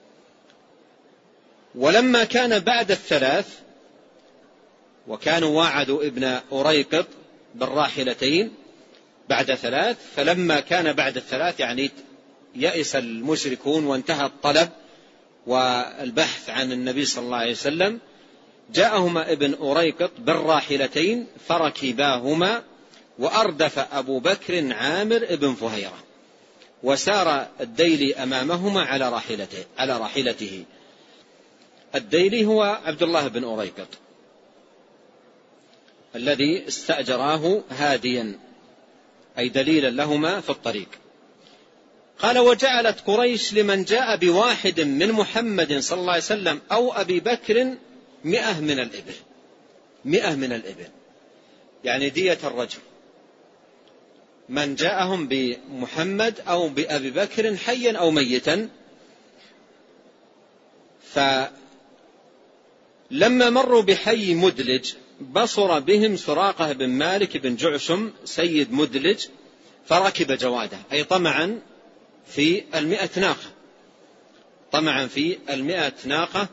ولما كان بعد الثلاث وكانوا واعدوا ابن أريقط بالراحلتين بعد ثلاث، فلما كان بعد الثلاث يعني يئس المشركون وانتهى الطلب والبحث عن النبي صلى الله عليه وسلم، جاءهما ابن أريقط بالراحلتين فركباهما، وأردف أبو بكر عامر ابن فهيرة، وسار الديلي أمامهما على راحلته على راحلته. الديلي هو عبد الله بن أريقط الذي استأجراه هاديا أي دليلا لهما في الطريق. قال وجعلت قريش لمن جاء بواحد من محمد صلى الله عليه وسلم أو أبي بكر مئة من الإبل، مئة من الإبل يعني دية الرجل، من جاءهم بمحمد أو بأبي بكر حيا أو ميتا. فلما مروا بحي مدلج بصر بهم سراقة بن مالك بن جعشم سيد مدلج، فركب جواده أي طمعا في المئة ناقة، طمعا في المئة ناقة،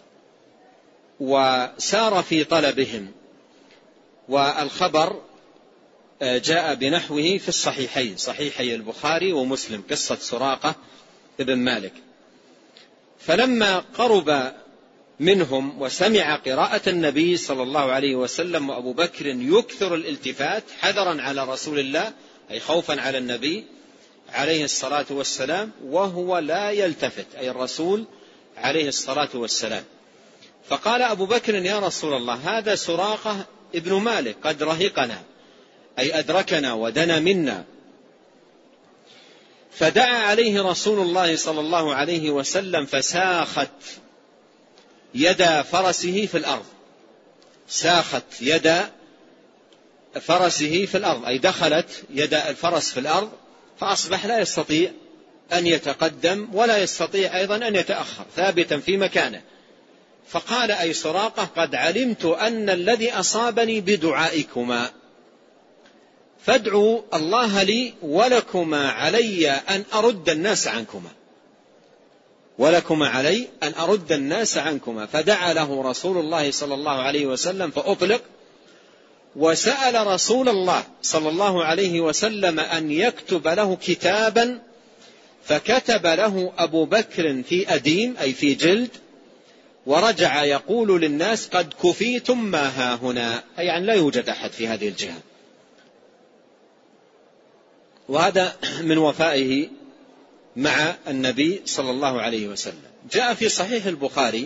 وسار في طلبهم. والخبر جاء بنحوه في الصحيحين، صحيحي البخاري ومسلم، قصة سراقة بن مالك. فلما قرب منهم وسمع قراءة النبي صلى الله عليه وسلم وأبو بكر يكثر الالتفات حذرا على رسول الله أي خوفا على النبي عليه الصلاة والسلام، وهو لا يلتفت أي الرسول عليه الصلاة والسلام، فقال أبو بكر يا رسول الله هذا سراقة ابن مالك قد رهقنا أي أدركنا ودنا منا. فدعا عليه رسول الله صلى الله عليه وسلم فساخت يد فرسه في الأرض، ساخت يد فرسه في الأرض أي دخلت يد الفرس في الأرض، فأصبح لا يستطيع أن يتقدم ولا يستطيع أيضا أن يتأخر، ثابتا في مكانه. فقال أي سراقة قد علمت أن الذي أصابني بدعائكما، فادعوا الله لي ولكما علي أن أرد الناس عنكما، ولكما علي أن أرد الناس عنكما. فدعا له رسول الله صلى الله عليه وسلم فأطلق، وسأل رسول الله صلى الله عليه وسلم أن يكتب له كتابا، فكتب له أبو بكر في أديم أي في جلد، ورجع يقول للناس قد كفيتم ما ها هنا، أي يعني لا يوجد أحد في هذه الجهة. وهذا من وفائه مع النبي صلى الله عليه وسلم. جاء في صحيح البخاري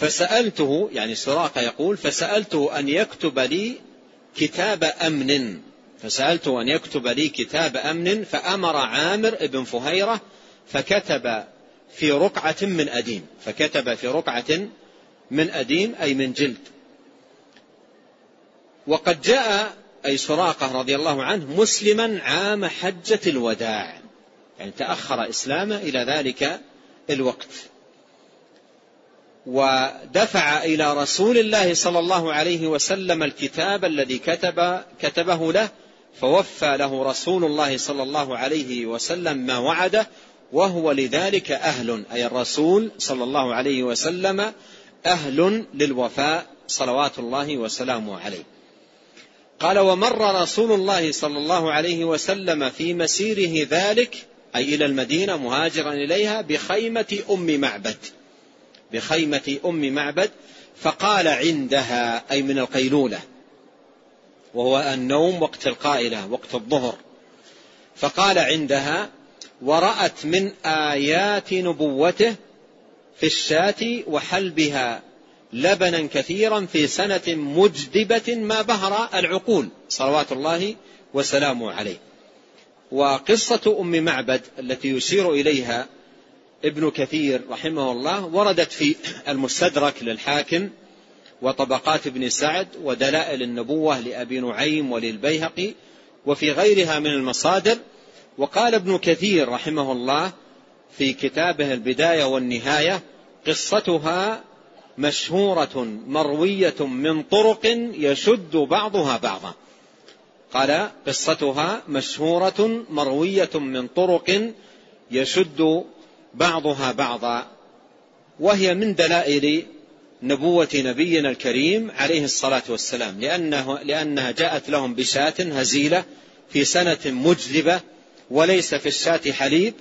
فسألته يعني سراقة يقول فسألته أن يكتب لي كتاب أمن فسألته أن يكتب لي كتاب أمن، فأمر عامر بن فهيرة فكتب في رقعة من أديم، فكتب في رقعة من أديم أي من جلد. وقد جاء أي سراقة رضي الله عنه مسلما عام حجة الوداع، يعني تأخر إسلامه إلى ذلك الوقت، ودفع إلى رسول الله صلى الله عليه وسلم الكتاب الذي كتب كتبه له، فوفى له رسول الله صلى الله عليه وسلم ما وعده، وهو لذلك أهل، أي الرسول صلى الله عليه وسلم أهل للوفاء صلوات الله وسلامه عليه. قال: ومر رسول الله صلى الله عليه وسلم في مسيره ذلك، أي إلى المدينة مهاجرا إليها، بخيمة أم معبد، بخيمة أم معبد، فقال عندها، أي من القيلولة، وهو النوم وقت القائلة وقت الظهر، فقال عندها: ورأت من آيات نبوته في الشاة وحلبها لبنا كثيرا في سنة مجدبة ما بهر العقول صلوات الله وسلامه عليه. وقصة أم معبد التي يشير إليها ابن كثير رحمه الله وردت في المستدرك للحاكم وطبقات ابن سعد ودلائل النبوة لأبي نعيم وللبيهقي وفي غيرها من المصادر. وقال ابن كثير رحمه الله في كتابه البداية والنهاية: قصتها مشهورة مروية من طرق يشد بعضها بعضا. قال: قصتها مشهورة مروية من طرق يشد بعضها بعضا، وهي من دلائل نبوة نبينا الكريم عليه الصلاة والسلام، لأنه لأنها جاءت لهم بشاة هزيلة في سنة مجذبة وليس في الشاة حليب،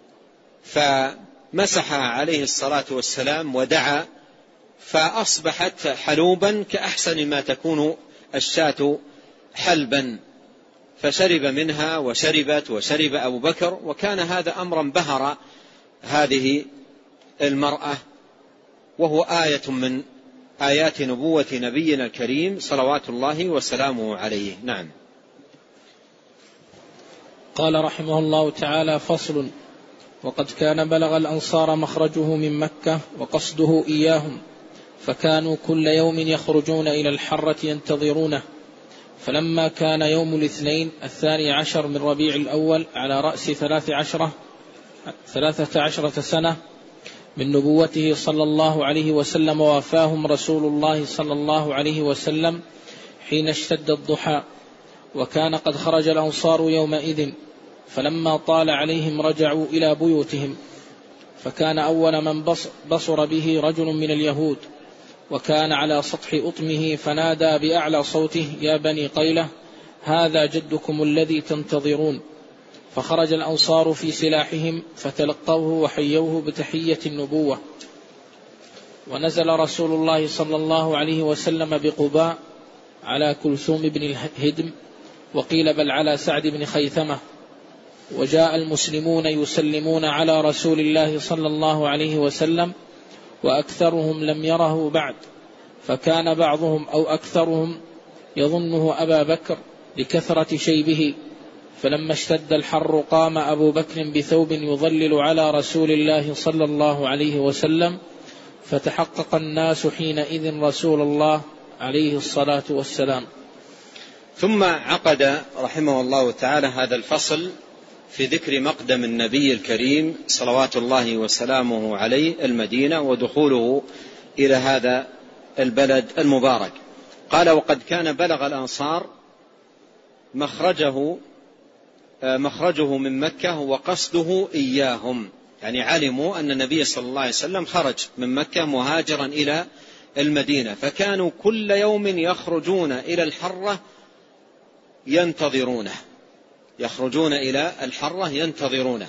فمسحها عليه الصلاة والسلام ودعا، فأصبحت حلوبا كأحسن ما تكون الشاة حلبا، فشرب منها وشربت وشرب أبو بكر، وكان هذا أمرا بهر هذه المرأة، وهو آية من آيات نبوة نبينا الكريم صلوات الله وسلامه عليه. نعم. قال رحمه الله تعالى: فصل: وقد كان بلغ الأنصار مخرجه من مكة وقصده إياهم، فكانوا كل يوم يخرجون إلى الحرة ينتظرونه، فلما كان يوم الاثنين الثاني عشر من ربيع الأول على رأس ثلاث عشرة ثلاثة عشرة سنة من نبوته صلى الله عليه وسلم، وافاهم رسول الله صلى الله عليه وسلم حين اشتد الضحى، وكان قد خرج الأنصار يومئذ، فلما طال عليهم رجعوا إلى بيوتهم، فكان أول من بصر به رجل من اليهود، وكان على سطح أطمه، فنادى بأعلى صوته: يا بني قيلة، هذا جدكم الذي تنتظرون. فخرج الأنصار في سلاحهم فتلقوه وحيوه بتحية النبوة. ونزل رسول الله صلى الله عليه وسلم بقباء على كلثوم بن الهدم، وقيل بل على سعد بن خيثمة، وجاء المسلمون يسلمون على رسول الله صلى الله عليه وسلم، وأكثرهم لم يره بعد، فكان بعضهم أو أكثرهم يظنه أبا بكر لكثرة شيبه، فلما اشتد الحر قام أبو بكر بثوب يظلل على رسول الله صلى الله عليه وسلم، فتحقق الناس حينئذ رسول الله عليه الصلاة والسلام. ثم عقد رحمه الله تعالى هذا الفصل في ذكر مقدم النبي الكريم صلوات الله وسلامه عليه المدينة ودخوله إلى هذا البلد المبارك. قال: وقد كان بلغ الأنصار مخرجه مخرجه من مكة وقصده إياهم، يعني علموا أن النبي صلى الله عليه وسلم خرج من مكة مهاجرا إلى المدينة، فكانوا كل يوم يخرجون إلى الحرة ينتظرونه، يخرجون إلى الحرة ينتظرونه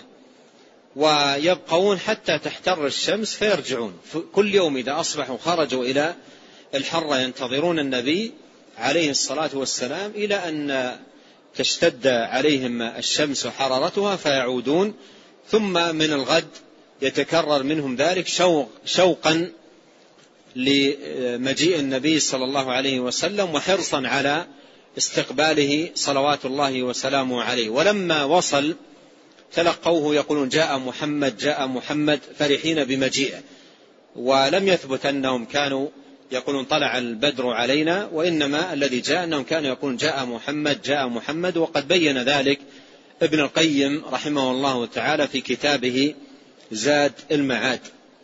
ويبقون حتى تحتر الشمس فيرجعون. كل يوم إذا أصبحوا خرجوا إلى الحرة ينتظرون النبي عليه الصلاة والسلام إلى أن تشتد عليهم الشمس وحرارتها فيعودون، ثم من الغد يتكرر منهم ذلك شوق شوقا لمجيء النبي صلى الله عليه وسلم وحرصا على استقباله صلوات الله وسلامه عليه. ولما وصل تلقوه يقولون جاء محمد جاء محمد فرحين بمجيئه، ولم يثبت أنهم كانوا يقولون طلع البدر علينا، وإنما الذي جاء أنهم كانوا يقولون جاء محمد جاء محمد. وقد بين ذلك ابن القيم رحمه الله تعالى في كتابه زاد المعاد.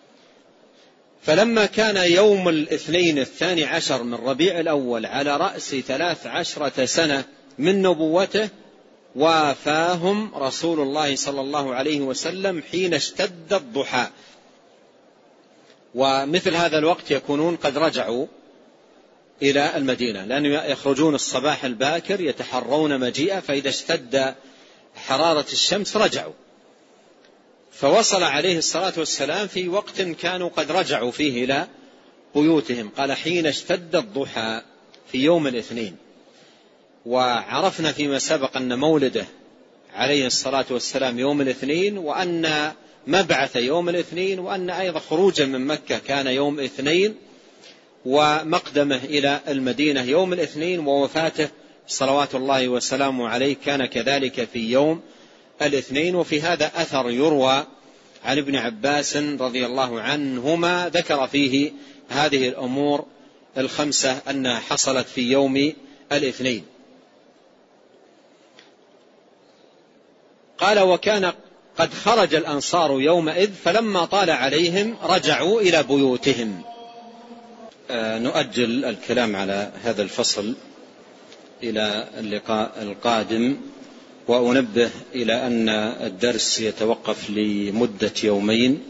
فلما كان يوم الاثنين الثاني عشر من ربيع الأول على رأس ثلاث عشرة سنة من نبوته، وافاهم رسول الله صلى الله عليه وسلم حين اشتد الضحى. ومثل هذا الوقت يكونون قد رجعوا إلى المدينة، لأنهم يخرجون الصباح الباكر يتحرون مجيئة، فإذا اشتد حرارة الشمس رجعوا. فوصل عليه الصلاة والسلام في وقت كانوا قد رجعوا فيه إلى بيوتهم. قال حين اشتد الضحى في يوم الاثنين. وعرفنا فيما سبق أن مولده عليه الصلاة والسلام يوم الاثنين، وأن مبعث يوم الاثنين، وأن أيضا خروجا من مكة كان يوم اثنين، ومقدمه إلى المدينة يوم الاثنين، ووفاته صلوات الله وسلامه عليه كان كذلك في يوم الاثنين. وفي هذا أثر يروى عن ابن عباس رضي الله عنهما ذكر فيه هذه الأمور الخمسة أنها حصلت في يوم الاثنين. قال وكان قد خرج الأنصار يومئذ فلما طال عليهم رجعوا إلى بيوتهم. آه نؤجل الكلام على هذا الفصل إلى اللقاء القادم، وأنبه إلى أن الدرس يتوقف لمدة يومين،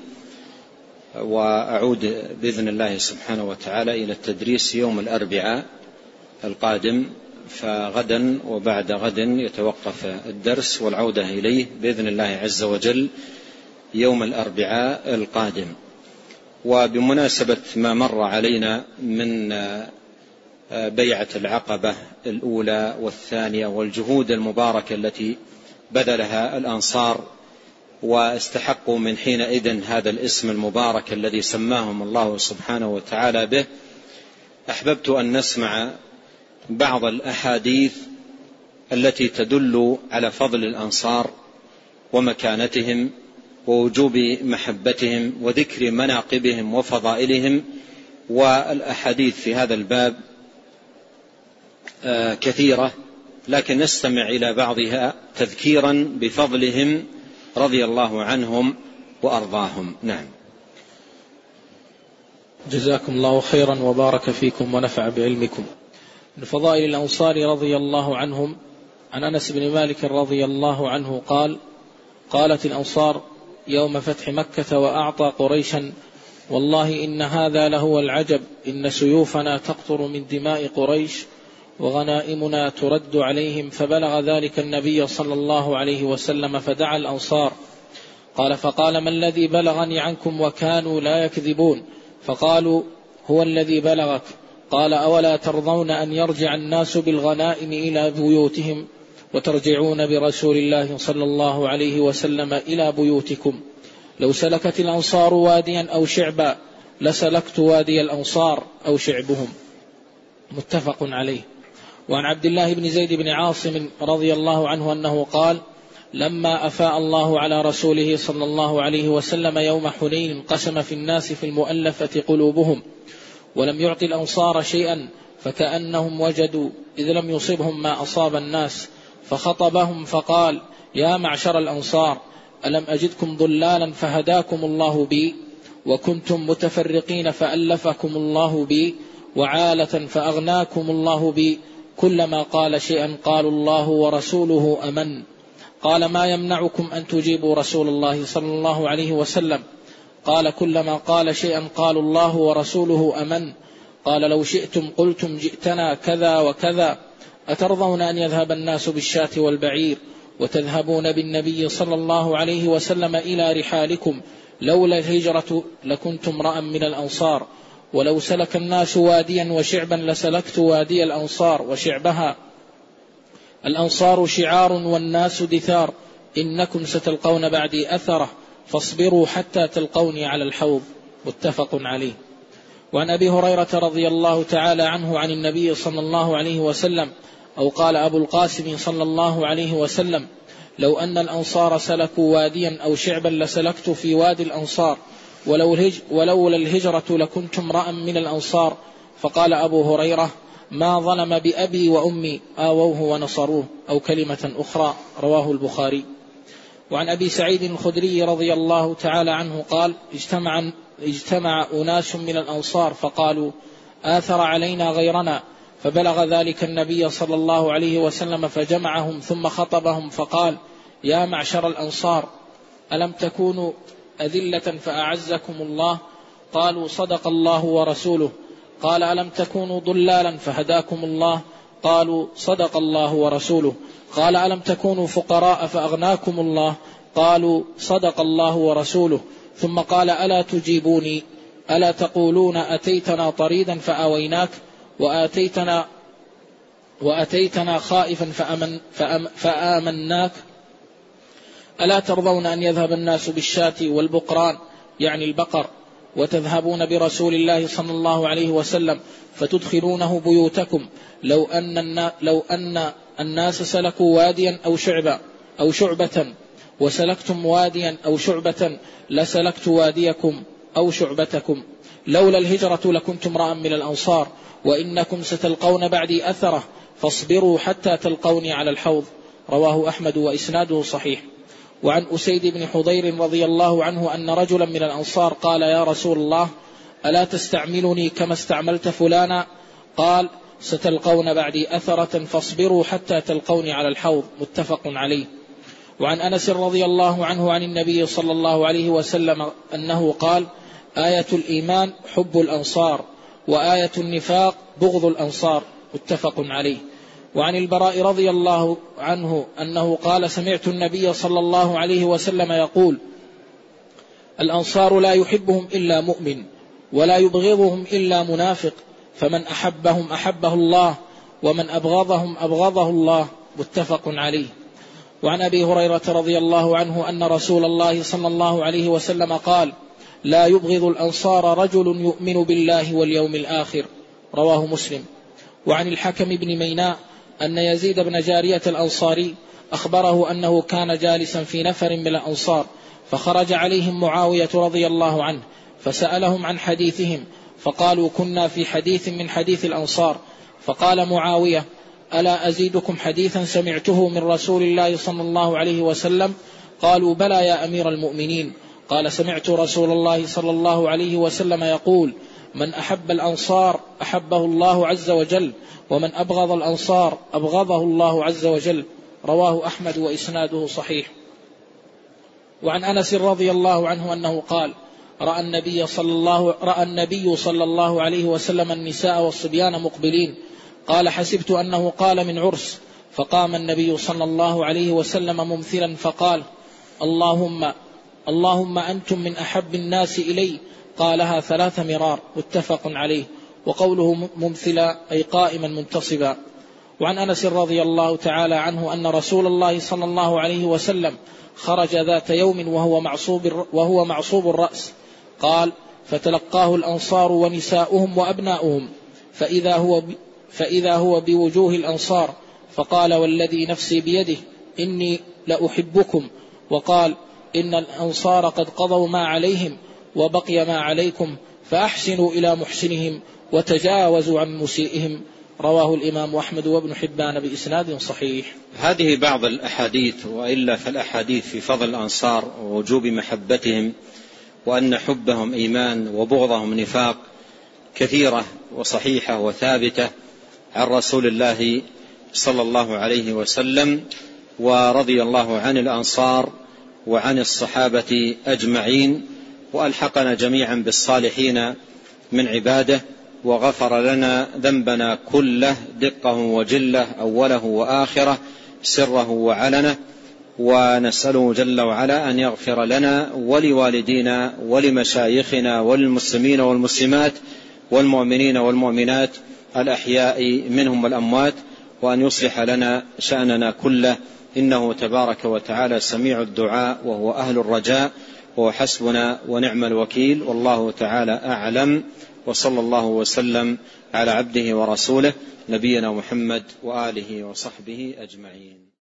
وأعود بإذن الله سبحانه وتعالى إلى التدريس يوم الأربعاء القادم، فغدا وبعد غد يتوقف الدرس، والعودة إليه بإذن الله عز وجل يوم الأربعاء القادم. وبمناسبة ما مر علينا من بيعة العقبة الأولى والثانية والجهود المباركة التي بذلها الأنصار، واستحقوا من حينئذ هذا الاسم المبارك الذي سماهم الله سبحانه وتعالى به، أحببت أن نسمع بعض الأحاديث التي تدل على فضل الأنصار ومكانتهم ووجوب محبتهم وذكر مناقبهم وفضائلهم. والأحاديث في هذا الباب كثيرة، لكن نستمع إلى بعضها تذكيرا بفضلهم رضي الله عنهم وأرضاهم. نعم. جزاكم الله خيرا وبارك فيكم ونفع بعلمكم. من فضائل الأنصار رضي الله عنهم عن أنس بن مالك رضي الله عنه قال: قالت الأنصار يوم فتح مكة وأعطى قريشا: والله إن هذا لهو العجب، إن سيوفنا تقطر من دماء قريش وغنائمنا ترد عليهم. فبلغ ذلك النبي صلى الله عليه وسلم فدعا الأنصار. قال: فقال: ما الذي بلغني عنكم وكانوا لا يكذبون؟ فقالوا: هو الذي بلغك. قال: أولا ترضون أن يرجع الناس بالغنائم إلى بيوتهم وترجعون برسول الله صلى الله عليه وسلم إلى بيوتكم؟ لو سلكت الأنصار واديا أو شعبا لسلكت وادي الأنصار أو شعبهم. متفق عليه. وعن عبد الله بن زيد بن عاصم رضي الله عنه أنه قال: لما أفاء الله على رسوله صلى الله عليه وسلم يوم حنين قسم في الناس في المؤلفة قلوبهم، ولم يعطي الأنصار شيئا، فكأنهم وجدوا إذ لم يصبهم ما أصاب الناس، فخطبهم فقال: يا معشر الأنصار، ألم أجدكم ضلالا فهداكم الله بي، وكنتم متفرقين فألفكم الله بي، وعالة فأغناكم الله بي. كلما قال شيئا قالوا الله ورسوله أمن. قال: ما يمنعكم أن تجيبوا رسول الله صلى الله عليه وسلم؟ قال: كلما قال شيئا قالوا الله ورسوله أمن. قال: لو شئتم قلتم جئتنا كذا وكذا. أترضون أن يذهب الناس بالشاة والبعير وتذهبون بالنبي صلى الله عليه وسلم إلى رحالكم؟ لولا الهجرة لكنت امرأ من الأنصار، ولو سلك الناس واديا وشعبا لسلكت وادي الأنصار وشعبها. الأنصار شعار والناس دثار، إنكم ستلقون بعدي أثره، فاصبروا حتى تلقوني على الحوض. متفق عليه. وعن أبي هريرة رضي الله تعالى عنه عن النبي صلى الله عليه وسلم أو قال أبو القاسم صلى الله عليه وسلم: لو أن الأنصار سلكوا واديا أو شعبا لسلكت في وادي الأنصار، ولو الهج ولولا الهجرة لكنت امرأ من الأنصار. فقال أبو هريرة: ما ظلم بأبي وأمي، آووه ونصروه، أو كلمة أخرى. رواه البخاري. وعن أبي سعيد الخدري رضي الله تعالى عنه قال: اجتمع, اجتمع أناس من الأنصار فقالوا: آثر علينا غيرنا، فبلغ ذلك النبي صلى الله عليه وسلم فجمعهم ثم خطبهم فقال: يا معشر الأنصار، ألم تكونوا أذلة فأعزكم الله؟ قالوا: صدق الله ورسوله. قال: ألم تكونوا ضلالا فهداكم الله؟ قالوا: صدق الله ورسوله. قال: ألم تكونوا فقراء فأغناكم الله؟ قالوا: صدق الله ورسوله. ثم قال: ألا تجيبوني؟ ألا تقولون أتيتنا طريدا فآويناك، وآتيتنا, وأتيتنا خائفا فأمن فأم فآمناك؟ ألا ترضون أن يذهب الناس بالشاة والبقران، يعني البقر، وتذهبون برسول الله صلى الله عليه وسلم فتدخلونه بيوتكم؟ لو أن, لو أن الناس سلكوا واديا أو شعبا أو شعبة وسلكتم واديا أو شعبة لسلكت واديكم أو شعبتكم. لولا الهجرة لكنت امرأ من الأنصار، وإنكم ستلقون بعدي أثرة، فاصبروا حتى تلقوني على الحوض. رواه أحمد وإسناده صحيح. وعن أسيد بن حضير رضي الله عنه أن رجلا من الأنصار قال: يا رسول الله، ألا تستعملني كما استعملت فلانا؟ قال: ستلقون بعدي أثرة، فاصبروا حتى تلقوني على الحوض. متفق عليه. وعن أنس رضي الله عنه عن النبي صلى الله عليه وسلم أنه قال: آية الإيمان حب الأنصار، وآية النفاق بغض الأنصار. متفق عليه. وعن البراء رضي الله عنه أنه قال: سمعت النبي صلى الله عليه وسلم يقول: الأنصار لا يحبهم إلا مؤمن، ولا يبغضهم إلا منافق، فمن أحبهم أحبه الله، ومن أبغضهم أبغضه الله. متفق عليه. وعن أبي هريرة رضي الله عنه أن رسول الله صلى الله عليه وسلم قال: لا يبغض الأنصار رجل يؤمن بالله واليوم الآخر. رواه مسلم. وعن الحكم بن ميناء أن يزيد بن جارية الأنصاري أخبره أنه كان جالسا في نفر من الأنصار، فخرج عليهم معاوية رضي الله عنه فسألهم عن حديثهم، فقالوا: كنا في حديث من حديث الأنصار. فقال معاوية: ألا أزيدكم حديثا سمعته من رسول الله صلى الله عليه وسلم؟ قالوا: بلى يا أمير المؤمنين. قال: سمعت رسول الله صلى الله عليه وسلم يقول: من أحب الأنصار أحبه الله عز وجل، ومن أبغض الأنصار أبغضه الله عز وجل. رواه أحمد وإسناده صحيح. وعن أنس رضي الله عنه أنه قال: رأى النبي صلى الله, رأى النبي صلى الله عليه وسلم النساء والصبيان مقبلين، قال: حسبت أنه قال من عرس، فقام النبي صلى الله عليه وسلم ممثلا فقال: اللهم اللهم أنتم من أحب الناس إلي. قالها ثلاث مرار. متفق عليه. وقوله ممثلا أي قائما منتصبا. وعن أنس رضي الله تعالى عنه أن رسول الله صلى الله عليه وسلم خرج ذات يوم وهو معصوب, وهو معصوب الرأس. قال: فتلقاه الأنصار ونساؤهم وأبناؤهم، فإذا هو, فإذا هو بوجوه الأنصار، فقال: والذي نفسي بيده إني لأحبكم. وقال: إن الأنصار قد قضوا ما عليهم وبقي ما عليكم، فأحسنوا إلى محسنهم وتجاوزوا عن مسيئهم. رواه الإمام أحمد وابن حبان بإسناد صحيح. هذه بعض الأحاديث، وإلا فالأحاديث في فضل الأنصار ووجوب محبتهم وأن حبهم إيمان وبغضهم نفاق كثيرة وصحيحة وثابتة عن رسول الله صلى الله عليه وسلم. ورضي الله عن الأنصار وعن الصحابة أجمعين، وألحقنا جميعا بالصالحين من عباده، وغفر لنا ذنبنا كله دقه وجله أوله وآخره سره وعلنه، ونسأله جل وعلا أن يغفر لنا ولوالدينا ولمشايخنا وللمسلمين والمسلمات والمؤمنين والمؤمنات الأحياء منهم والأموات، وأن يصلح لنا شأننا كله، إنه تبارك وتعالى سميع الدعاء وهو أهل الرجاء، هو حسبنا ونعم الوكيل، والله تعالى أعلم. وصلى الله وسلم على عبده ورسوله نبينا محمد وآله وصحبه أجمعين.